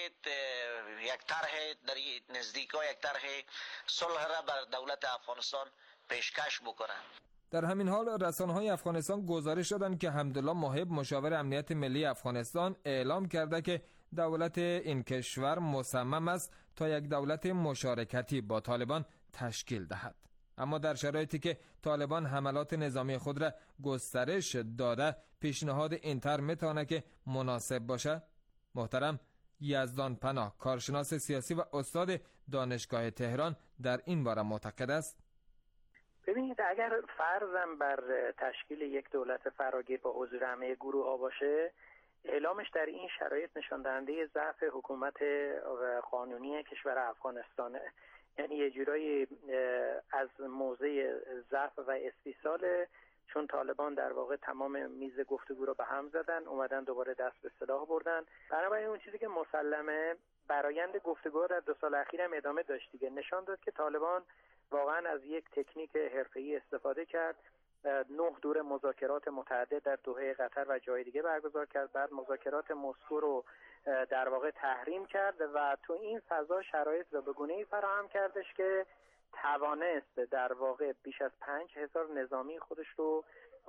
Speaker 15: یک طرح در نزدیکا یک طرح صلح را بر دولت افغانستان پیشکش بکنن.
Speaker 13: در همین حال رسانه‌های افغانستان گزارش دادند که حمدالله محب مشاور امنیت ملی افغانستان اعلام کرده که دولت این کشور مصمم است تا یک دولت مشارکتی با طالبان تشکیل دهد. اما در شرایطی که طالبان حملات نظامی خود را گسترش داده پیشنهاد این طرح میتونه که مناسب باشه؟ محترم یزدان پناه کارشناس سیاسی و استاد دانشگاه تهران در این باره معتقد است.
Speaker 16: ببینید اگر فرضم بر تشکیل یک دولت فراگیر با حضور همه گروه ها باشه، اعلامش در این شرایط نشان دهنده ضعف حکومت قانونی کشور افغانستانه. یعنی یه جورایی از موضع ضعف و استیصال، چون طالبان در واقع تمام میز گفتگو رو به هم زدن، اومدن دوباره دست به سلاح بردن. بنابراین اون چیزی که مسلمه برآیند گفتگو در دو سال اخیر هم ادامه داشت دیگه، نشان داد که طالبان واقعا از یک تکنیک حرفه‌ای استفاده کرد. نه دور مذاکرات متعدد در دوحه قطر و جای دیگه برگزار کرد، بعد مذاکرات مسکو رو در واقع تحریم کرد و تو این فضا شرایط رو به گونه‌ای فراهم کردش که توانست در واقع بیش از پنج هزار نظامی خودش رو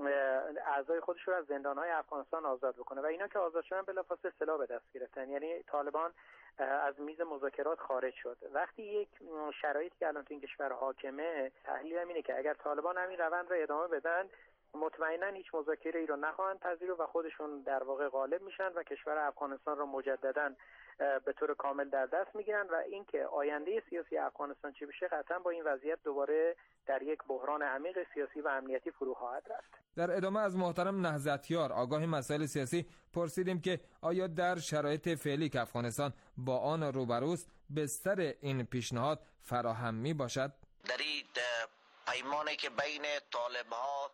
Speaker 16: اعضای خودش رو از زندان‌های افغانستان آزاد بکنه و اینا که آزاد شدن بلافاصله سلاح به دست گرفتن. یعنی طالبان از میز مذاکرات خارج شد. وقتی یک شرایطی که الان تو این کشور حاکمه، تحلیل اینه که اگر طالبان همین روند رو ادامه بدن مطمئنا هیچ مذاکره ای رو نخواهند پذیرفت و خودشون در واقع غالب میشن و کشور افغانستان رو مجددا به طور کامل در دست میگیرن و اینکه آینده سیاسی افغانستان چی بشه قطعا با این وضعیت دوباره در یک بحران عمیق سیاسی و امنیتی فرو خواهد رفت.
Speaker 13: در ادامه از محترم نهضتیار آگاه مسائل سیاسی پرسیدیم که آیا در شرایط فعلی که افغانستان با آن روبروست بستر این پیشنهاد فراهم می باشد؟
Speaker 15: در این پیمانی که بین طالب ها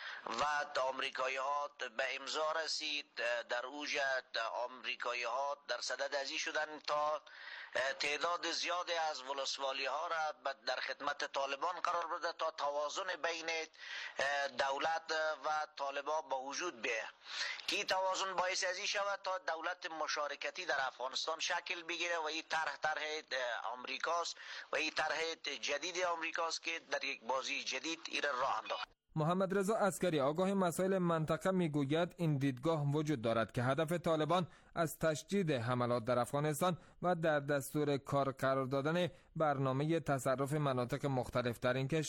Speaker 15: و آمریکایی ها به امضا رسید، در اوج آمریکایی ها در صدد ازی شدن تا تعداد زیادی از ولسوالی ها را در خدمت طالبان قرار بده تا توازن بین دولت و طالبان با وجود بیه که توازن باعث ازی شود تا دولت مشارکتی در افغانستان شکل بگیره و این طرح طرح آمریکاست و این طرح جدید آمریکاست که در یک بازی جدید ایره راه انداخت.
Speaker 13: محمد رضا عسکری آگاه مسائل منطقه میگوید این دیدگاه وجود دارد که هدف طالبان از تشدید حملات در افغانستان و در دستور کار قرار دادن برنامه تصرف مناطق مختلف در این کشور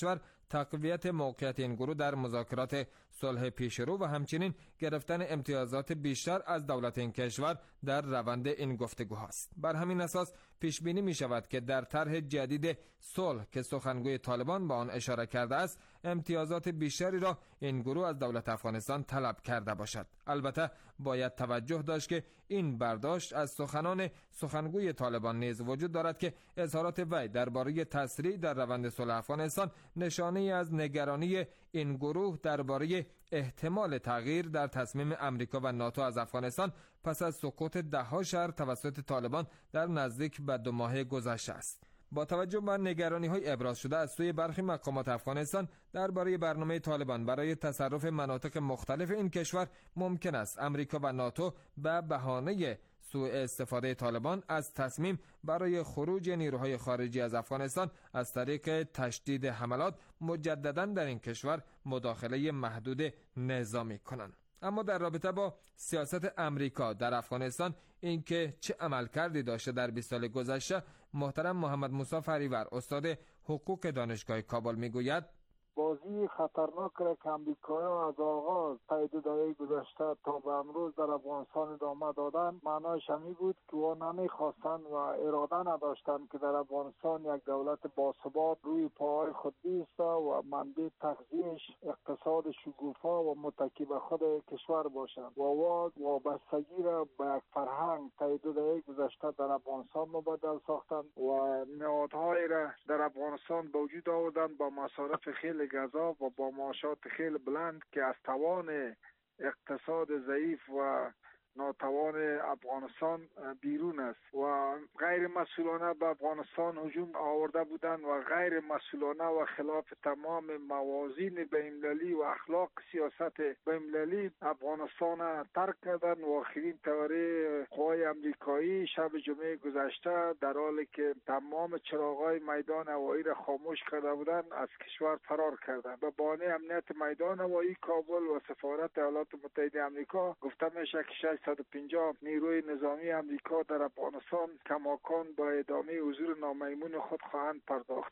Speaker 13: تقویت موقعیت این گروه در مذاکرات صلح پیشرو و همچنین گرفتن امتیازات بیشتر از دولت این کشور در روند این گفتگوهاست. بر همین اساس پیش بینی می شود که در طرح جدید صلح که سخنگوی طالبان به آن اشاره کرده است، امتیازات بیشتری را این گروه از دولت افغانستان طلب کرده باشد. البته باید توجه داشت که این برداشت از سخنان سخنگوی طالبان نیز وجود دارد که اظهارات وی درباره تسریع در روند صلح افغانستان نشانه از نگرانی این گروه درباره احتمال تغییر در تصمیم امریکا و ناتو از افغانستان پس از سقوط ده‌ها شهر توسط طالبان در نزدیک به دو ماه گذشته است. با توجه به نگرانی‌های ابراز شده از سوی برخی مقامات افغانستان درباره برنامه طالبان برای تصرف مناطق مختلف این کشور، ممکن است امریکا و ناتو به بهانه سوء استفاده طالبان از تصمیم برای خروج نیروهای خارجی از افغانستان از طریق تشدید حملات مجددا در این کشور مداخله محدود نظامی کنند. اما در رابطه با سیاست امریکا در افغانستان، اینکه چه عملکردی داشته در بیست سال گذشته، محترم محمد موسی فریور استاد حقوق دانشگاه کابل میگوید
Speaker 14: بازی خطرناک را که امریکایی‌ها از آغاز پای دو دهه گذشته تا به امروز در افغانستان ادامه دادن، معنایش همی بود که او نمیخواستند و اراده نداشتند که در افغانستان یک دولت باثبات روی پاهای خود بیسته و منبع تغذیه‌اش اقتصاد شکوفا و متکی به خود کشور باشند و وابستگی را به یک فرهنگ پای دو دهه گذشته در افغانستان مبدل ساختند و نهادهایی را در افغانستان به وجود آوردند با مصارف خیلی گزاف و با معاشات خیلی بلند که از توان اقتصاد ضعیف و ناتوان افغانستان بیرون است و غیر مسئولانه به افغانستان هجوم آورده بودند و غیر مسئولانه و خلاف تمام موازین بین‌المللی و اخلاق سیاست بین‌المللی افغانستان ترک کردند و آخرین طوری قوای امریکایی شب جمعه گذشته در حالی که تمام چراغ‌های میدان هوایی را خاموش کرده بودند از کشور فرار کردند. به بهانه امنیت میدان هوایی کابل و سفارت ایالات متحده آمریکا گفته میشه که ششصد و پنجاه نیروی نظامی امریکا در افغانستان کماکان با ادامه حضور نامیمون خود خواهند پرداخت.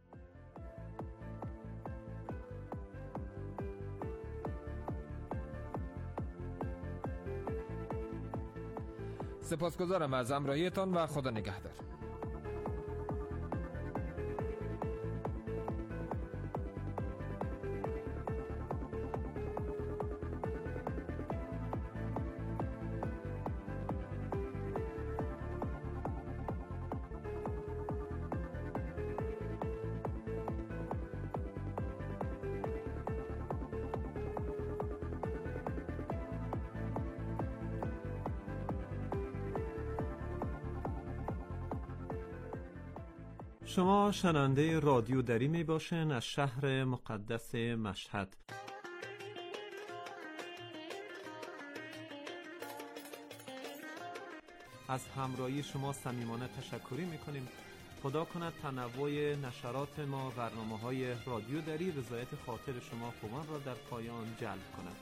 Speaker 13: سپاسگزارم از همراهیتان و خدا نگهدار.
Speaker 6: شما شنونده رادیو دری می باشین از شهر مقدس مشهد. از همراهی شما صمیمانه تشکری می کنیم. خدا کند تنوع نشرات ما، برنامه‌های رادیو دری رضایت خاطر شما خوبان را در پایان جلب کند.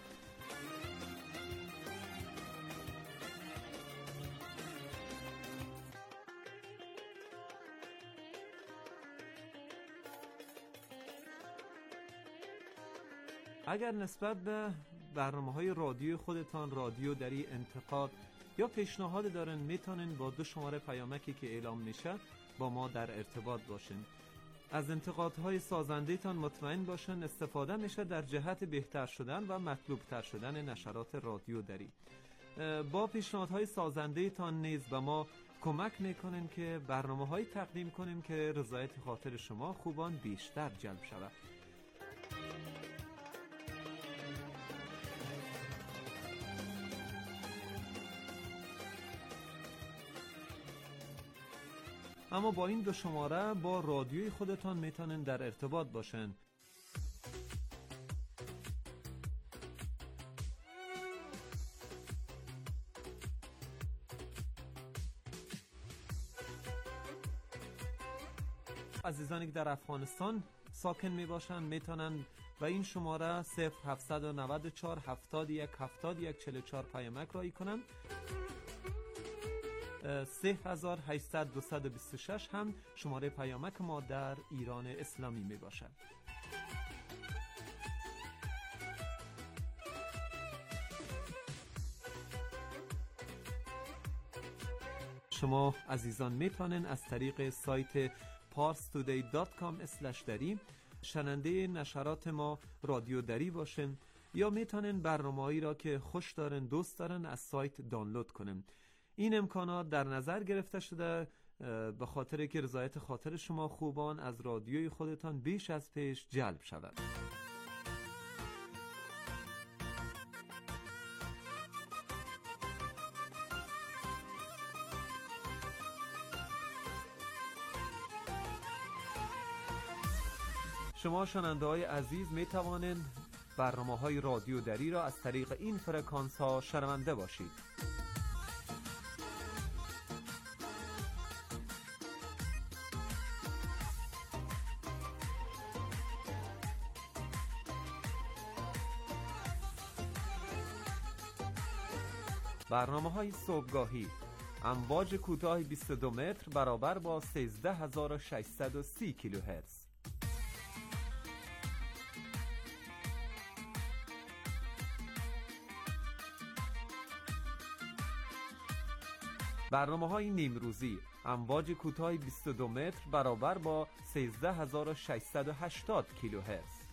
Speaker 6: اگر نسبت به برنامه‌های رادیو خودتان، رادیو دری، انتقاد یا پیشنهاد دارن، میتونین با دو شماره پیامکی که اعلام میشه با ما در ارتباط باشین. از انتقادهای سازنده‌تان مطمئن باشن استفاده میشه در جهت بهتر شدن و مطلوب تر شدن نشرات رادیو دری. با پیشنهادهای سازنده‌تان نیز به ما کمک میکنن که برنامه‌هایی تقدیم کنیم که رضایت خاطر شما خوبان بیشتر جلب شود. اما با این دو شماره با رادیوی خودتان میتونن در ارتباط باشن. عزیزانی که در افغانستان ساکن می باشن میتونن و این شماره صفر هفتصد و نود و چهار هفتاد و یک هفتاد و یک چهل و چهار پیامک رایی کنن. سه هزار و هشتصد دویست و بیست و شش هم شماره پیامک ما در ایران اسلامی می باشد. شما عزیزان میتونن از طریق سایت پارس تودی دات کام اسلش دری شنونده نشرات ما رادیو دری باشن، یا میتونن برنامه‌ای را که خوش دارن دوست دارن از سایت دانلود کنن. این امکانات در نظر گرفته شده به خاطر که رضایت خاطر شما خوبان از رادیوی خودتان بیش از پیش جلب شود. شما شنونده های عزیز می توانند برنامه های رادیو دری را از طریق این فرکانس ها شنونده باشید. برنامه های صبحگاهی امواج کوتاه بیست و دو متر برابر با سیزده هزار و ششصد و سی کیلوهرتز. برنامه های نیمروزی امواج کوتاه بیست و دو متر برابر با سیزده هزار و ششصد و هشتاد کیلوهرتز.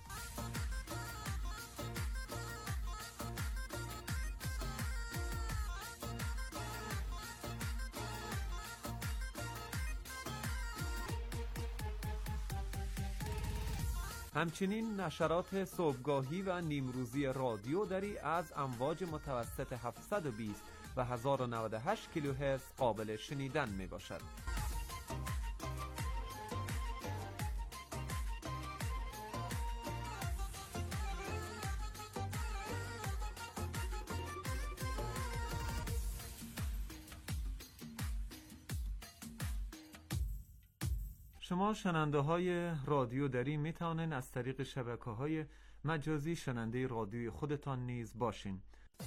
Speaker 6: همچنین نشرات صبحگاهی و نیمروزی رادیو دری از امواج متوسط هفتصد و بیست و هزار و نود و هشت کیلوهرتز قابل شنیدن می باشد. شما شنونده های رادیو دری می توانید از طریق شبکه های مجازی شنونده رادیوی خودتان نیز باشین.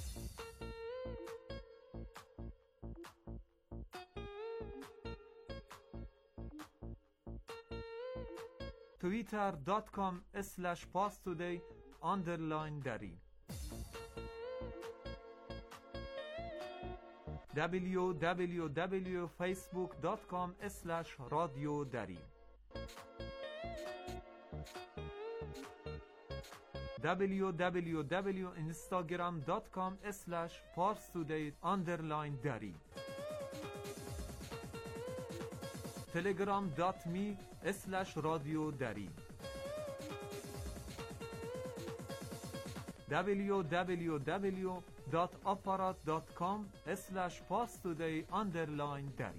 Speaker 6: توییتر دات کام اسلش پاس تودی آندرلاین دری دبلیو دبلیو دبلیو فیسبوک دات کام اسلش رادیو دری دبلیو دبلیو دبلیو اینستاگرام دات کام اسلش پارس تودی آندرلاین دری تلگرام دات می اسلش رادیو دری دبلیو دبلیو دبلیو دات آپارات دات کام اسلش پارس تودی آندرلاین دری.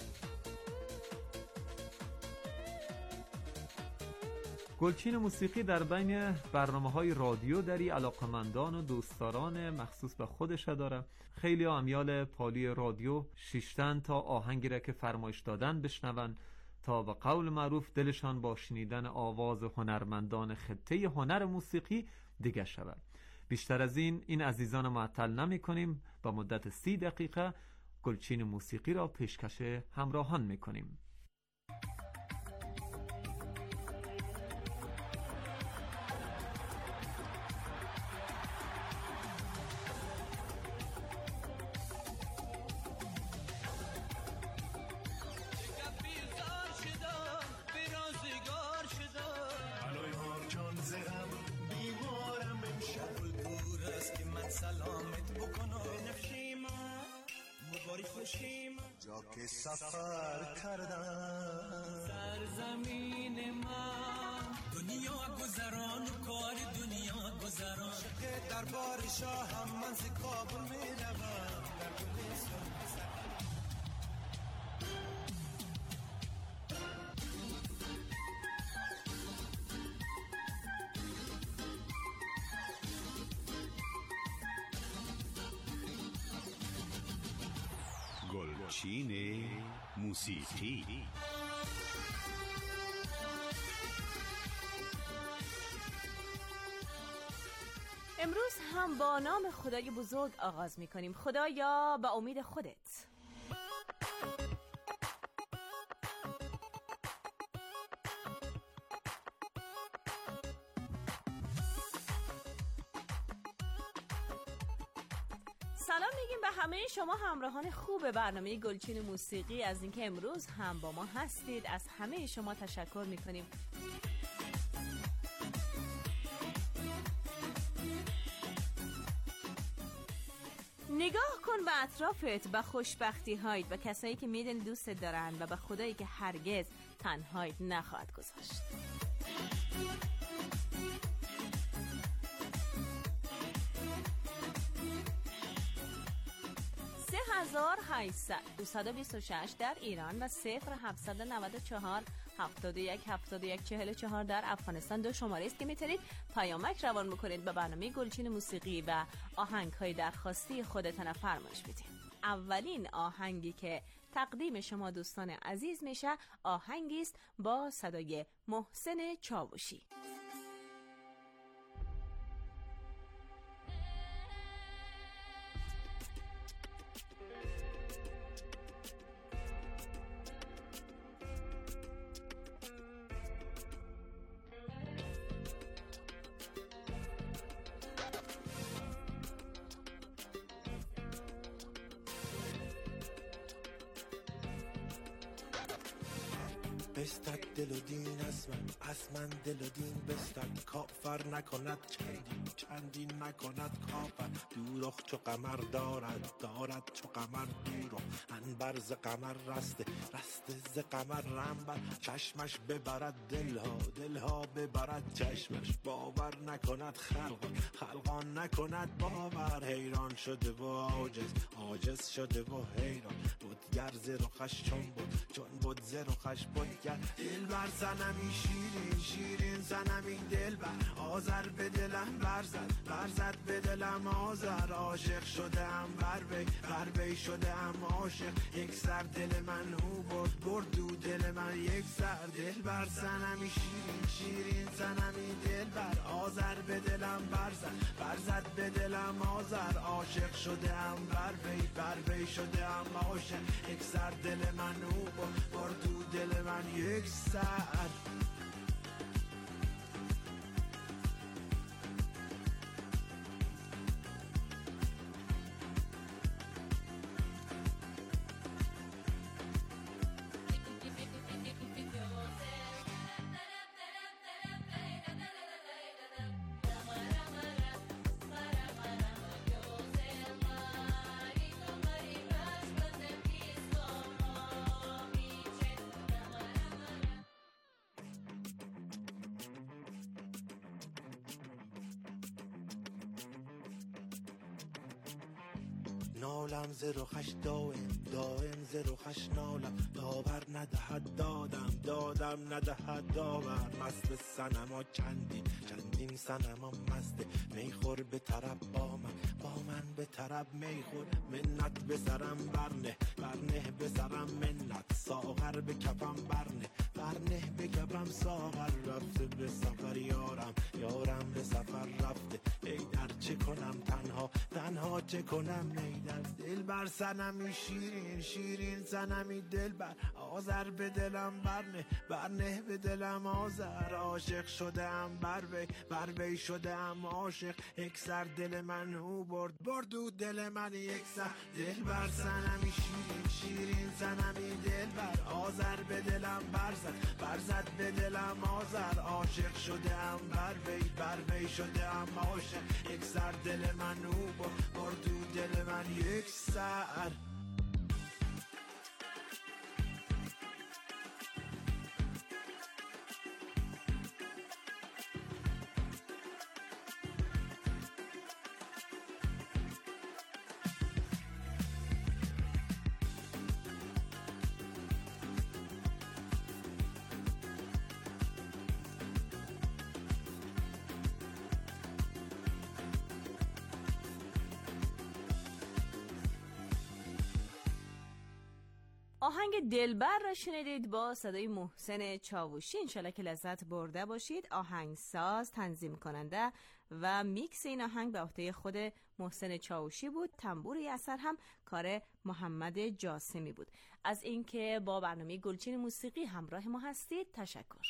Speaker 6: گلچین موسیقی در بین برنامه‌های رادیو دری علاقمندان و دوستداران مخصوص به خودش داره. خیلی امیال پالی رادیو شیشتن تا آهنگی را که فرمایش دادن بشنون تا به قول معروف دلشان با شنیدن آواز هنرمندان خطه هنر موسیقی دیگه شود. بیشتر از این این عزیزان معطل نمی کنیم. با مدت سی دقیقه گلچین موسیقی را پیشکش همراهان می کنیم.
Speaker 17: جا که سفر کردم
Speaker 5: سرزمین من دنیا گذران و کار دنیا گذران شکر دربار شاه هم من ز کابل می روم در گلستان
Speaker 17: گلچین موسیقی.
Speaker 4: امروز هم با نام خدای بزرگ آغاز می کنیم. خدایا به امید خودت. سلام میگیم به همه همه شما همراهان خوب برنامه گلچین موسیقی، از اینکه امروز هم با ما هستید از همه شما تشکر میکنیم. نگاه کن به اطرافت، به خوشبختی هایت، به کسایی که میدونی دوست دارن و به خدایی که هرگز تنهایت نخواهد گذاشت. سه هزار و هشتصد دویست و بیست و شش در ایران و صفر هفتصد و نود و چهار هفتاد و یک هفتاد و یک چهل و چهار در افغانستان دو شماره است که میتونید پیامک روان بکنید به برنامه گلچین موسیقی و آهنگ های درخواستی خودتان فرمایش بدید. اولین آهنگی که تقدیم شما دوستان عزیز میشه آهنگی است با صدای محسن چاوشی.
Speaker 18: بستد دل و دین از من، از من دل و دین بستد. کافر نکند چندین، چندین نکند کافر. دوروخ چو قمر دارد، دارد چو قمر دوروخ. انبر ز قمر رسته، رسته ز قمر رنبر. چشمش ببرد دلها، دلها ببرد چشمش. باور نکند خلقان، خلقان نکند باور. حیران شده و عاجز، عاجز شده و حیران. بودگر ز رخش چون بود، چون بود ز رخش بودگر. دل بر زنمی شیرین، شیرین زنمی دل بر. آذر به دلم برزد، برزد به دلم آذر. عاشق شده ام بر وی، بر وی شده ام عاشق. یک سر دل من او برد، برد او دل من یک سر. دل بر زنمی شیرین، شیرین زنمی دل بر. آذر به دلم برزد، برزد به دلم آذر. عاشق شده ام بر وی، بر وی شده ام عاشق. یک سر دل من او برد، برد او دل من یک سر. نالم ز رخش دائم، دائم ز رخش نالم. داور ندهد دادم، دادم ندهد داور. مست صنما چندین، چندین صنما مسته. میخور به طرب با من، با من به طرب میخور. منت به سرم برنه، برنه به سرم منت. ساغر به کفم برنه، برنه به کفم ساغر. رفته به سفر یارم، یارم به سفر رفته. ای در چه کنم تنها، تنها چه کنم نیدر. دل بر سنمی شیرین، شیرین سنمی دل بر. آذر به دلم برنه، برنه به دلم آذر. عاشق شده ام بر وی، بر وی شده ام عاشق. یک سر دل من او برد، برد او دل من یک سر. دل بر سنمی شیرین، شیرین سنمی دل بر. آذر به دلم برزد، برزد به دلم آذر. عاشق شده ام بر وی، بر وی شده ام عاشق. یک سر دل من او برد، برد او دل من یک سر.
Speaker 4: آهنگ دلبر را شنیدید با صدای محسن چاوشی. انشالله که لذت برده باشید. آهنگساز، تنظیم کننده و میکس این آهنگ به عهده خود محسن چاوشی بود. تنبور اثر هم کار محمد جاسمی بود. از اینکه با برنامه گلچین موسیقی همراه ما هستید تشکر.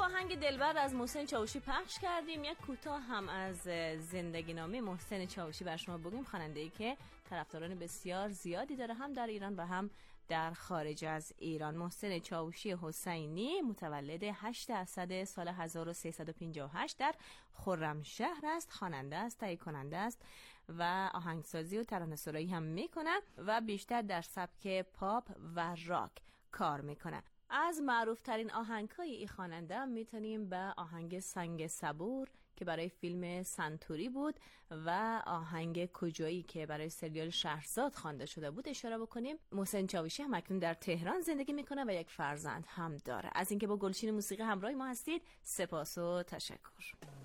Speaker 4: آهنگ دلبر از محسن چاوشی پخش کردیم. یک کوتاه هم از زندگی نامه محسن چاوشی بر شما بگیم. خواننده‌ای که طرفداران بسیار زیادی داره، هم در ایران و هم در خارج از ایران. محسن چاوشی حسینی متولد هشتم اسد سال هزار و سیصد و پنجاه و هشت در خرمشهر است. خواننده است، تهیه کننده است و آهنگسازی و ترانه‌سرایی هم میکنه و بیشتر در سبک پاپ و راک کار میکنه. از معروف ترین آهنگ‌های این خواننده هم میتونیم به آهنگ سنگ صبور که برای فیلم سنتوری بود و آهنگ کجایی که برای سریال شهرزاد خوانده شده بود اشاره بکنیم. محسن چاوشی هم اکنون در تهران زندگی میکنه و یک فرزند هم داره. از اینکه با گلچین موسیقی همراه ما هستید سپاس و تشکر.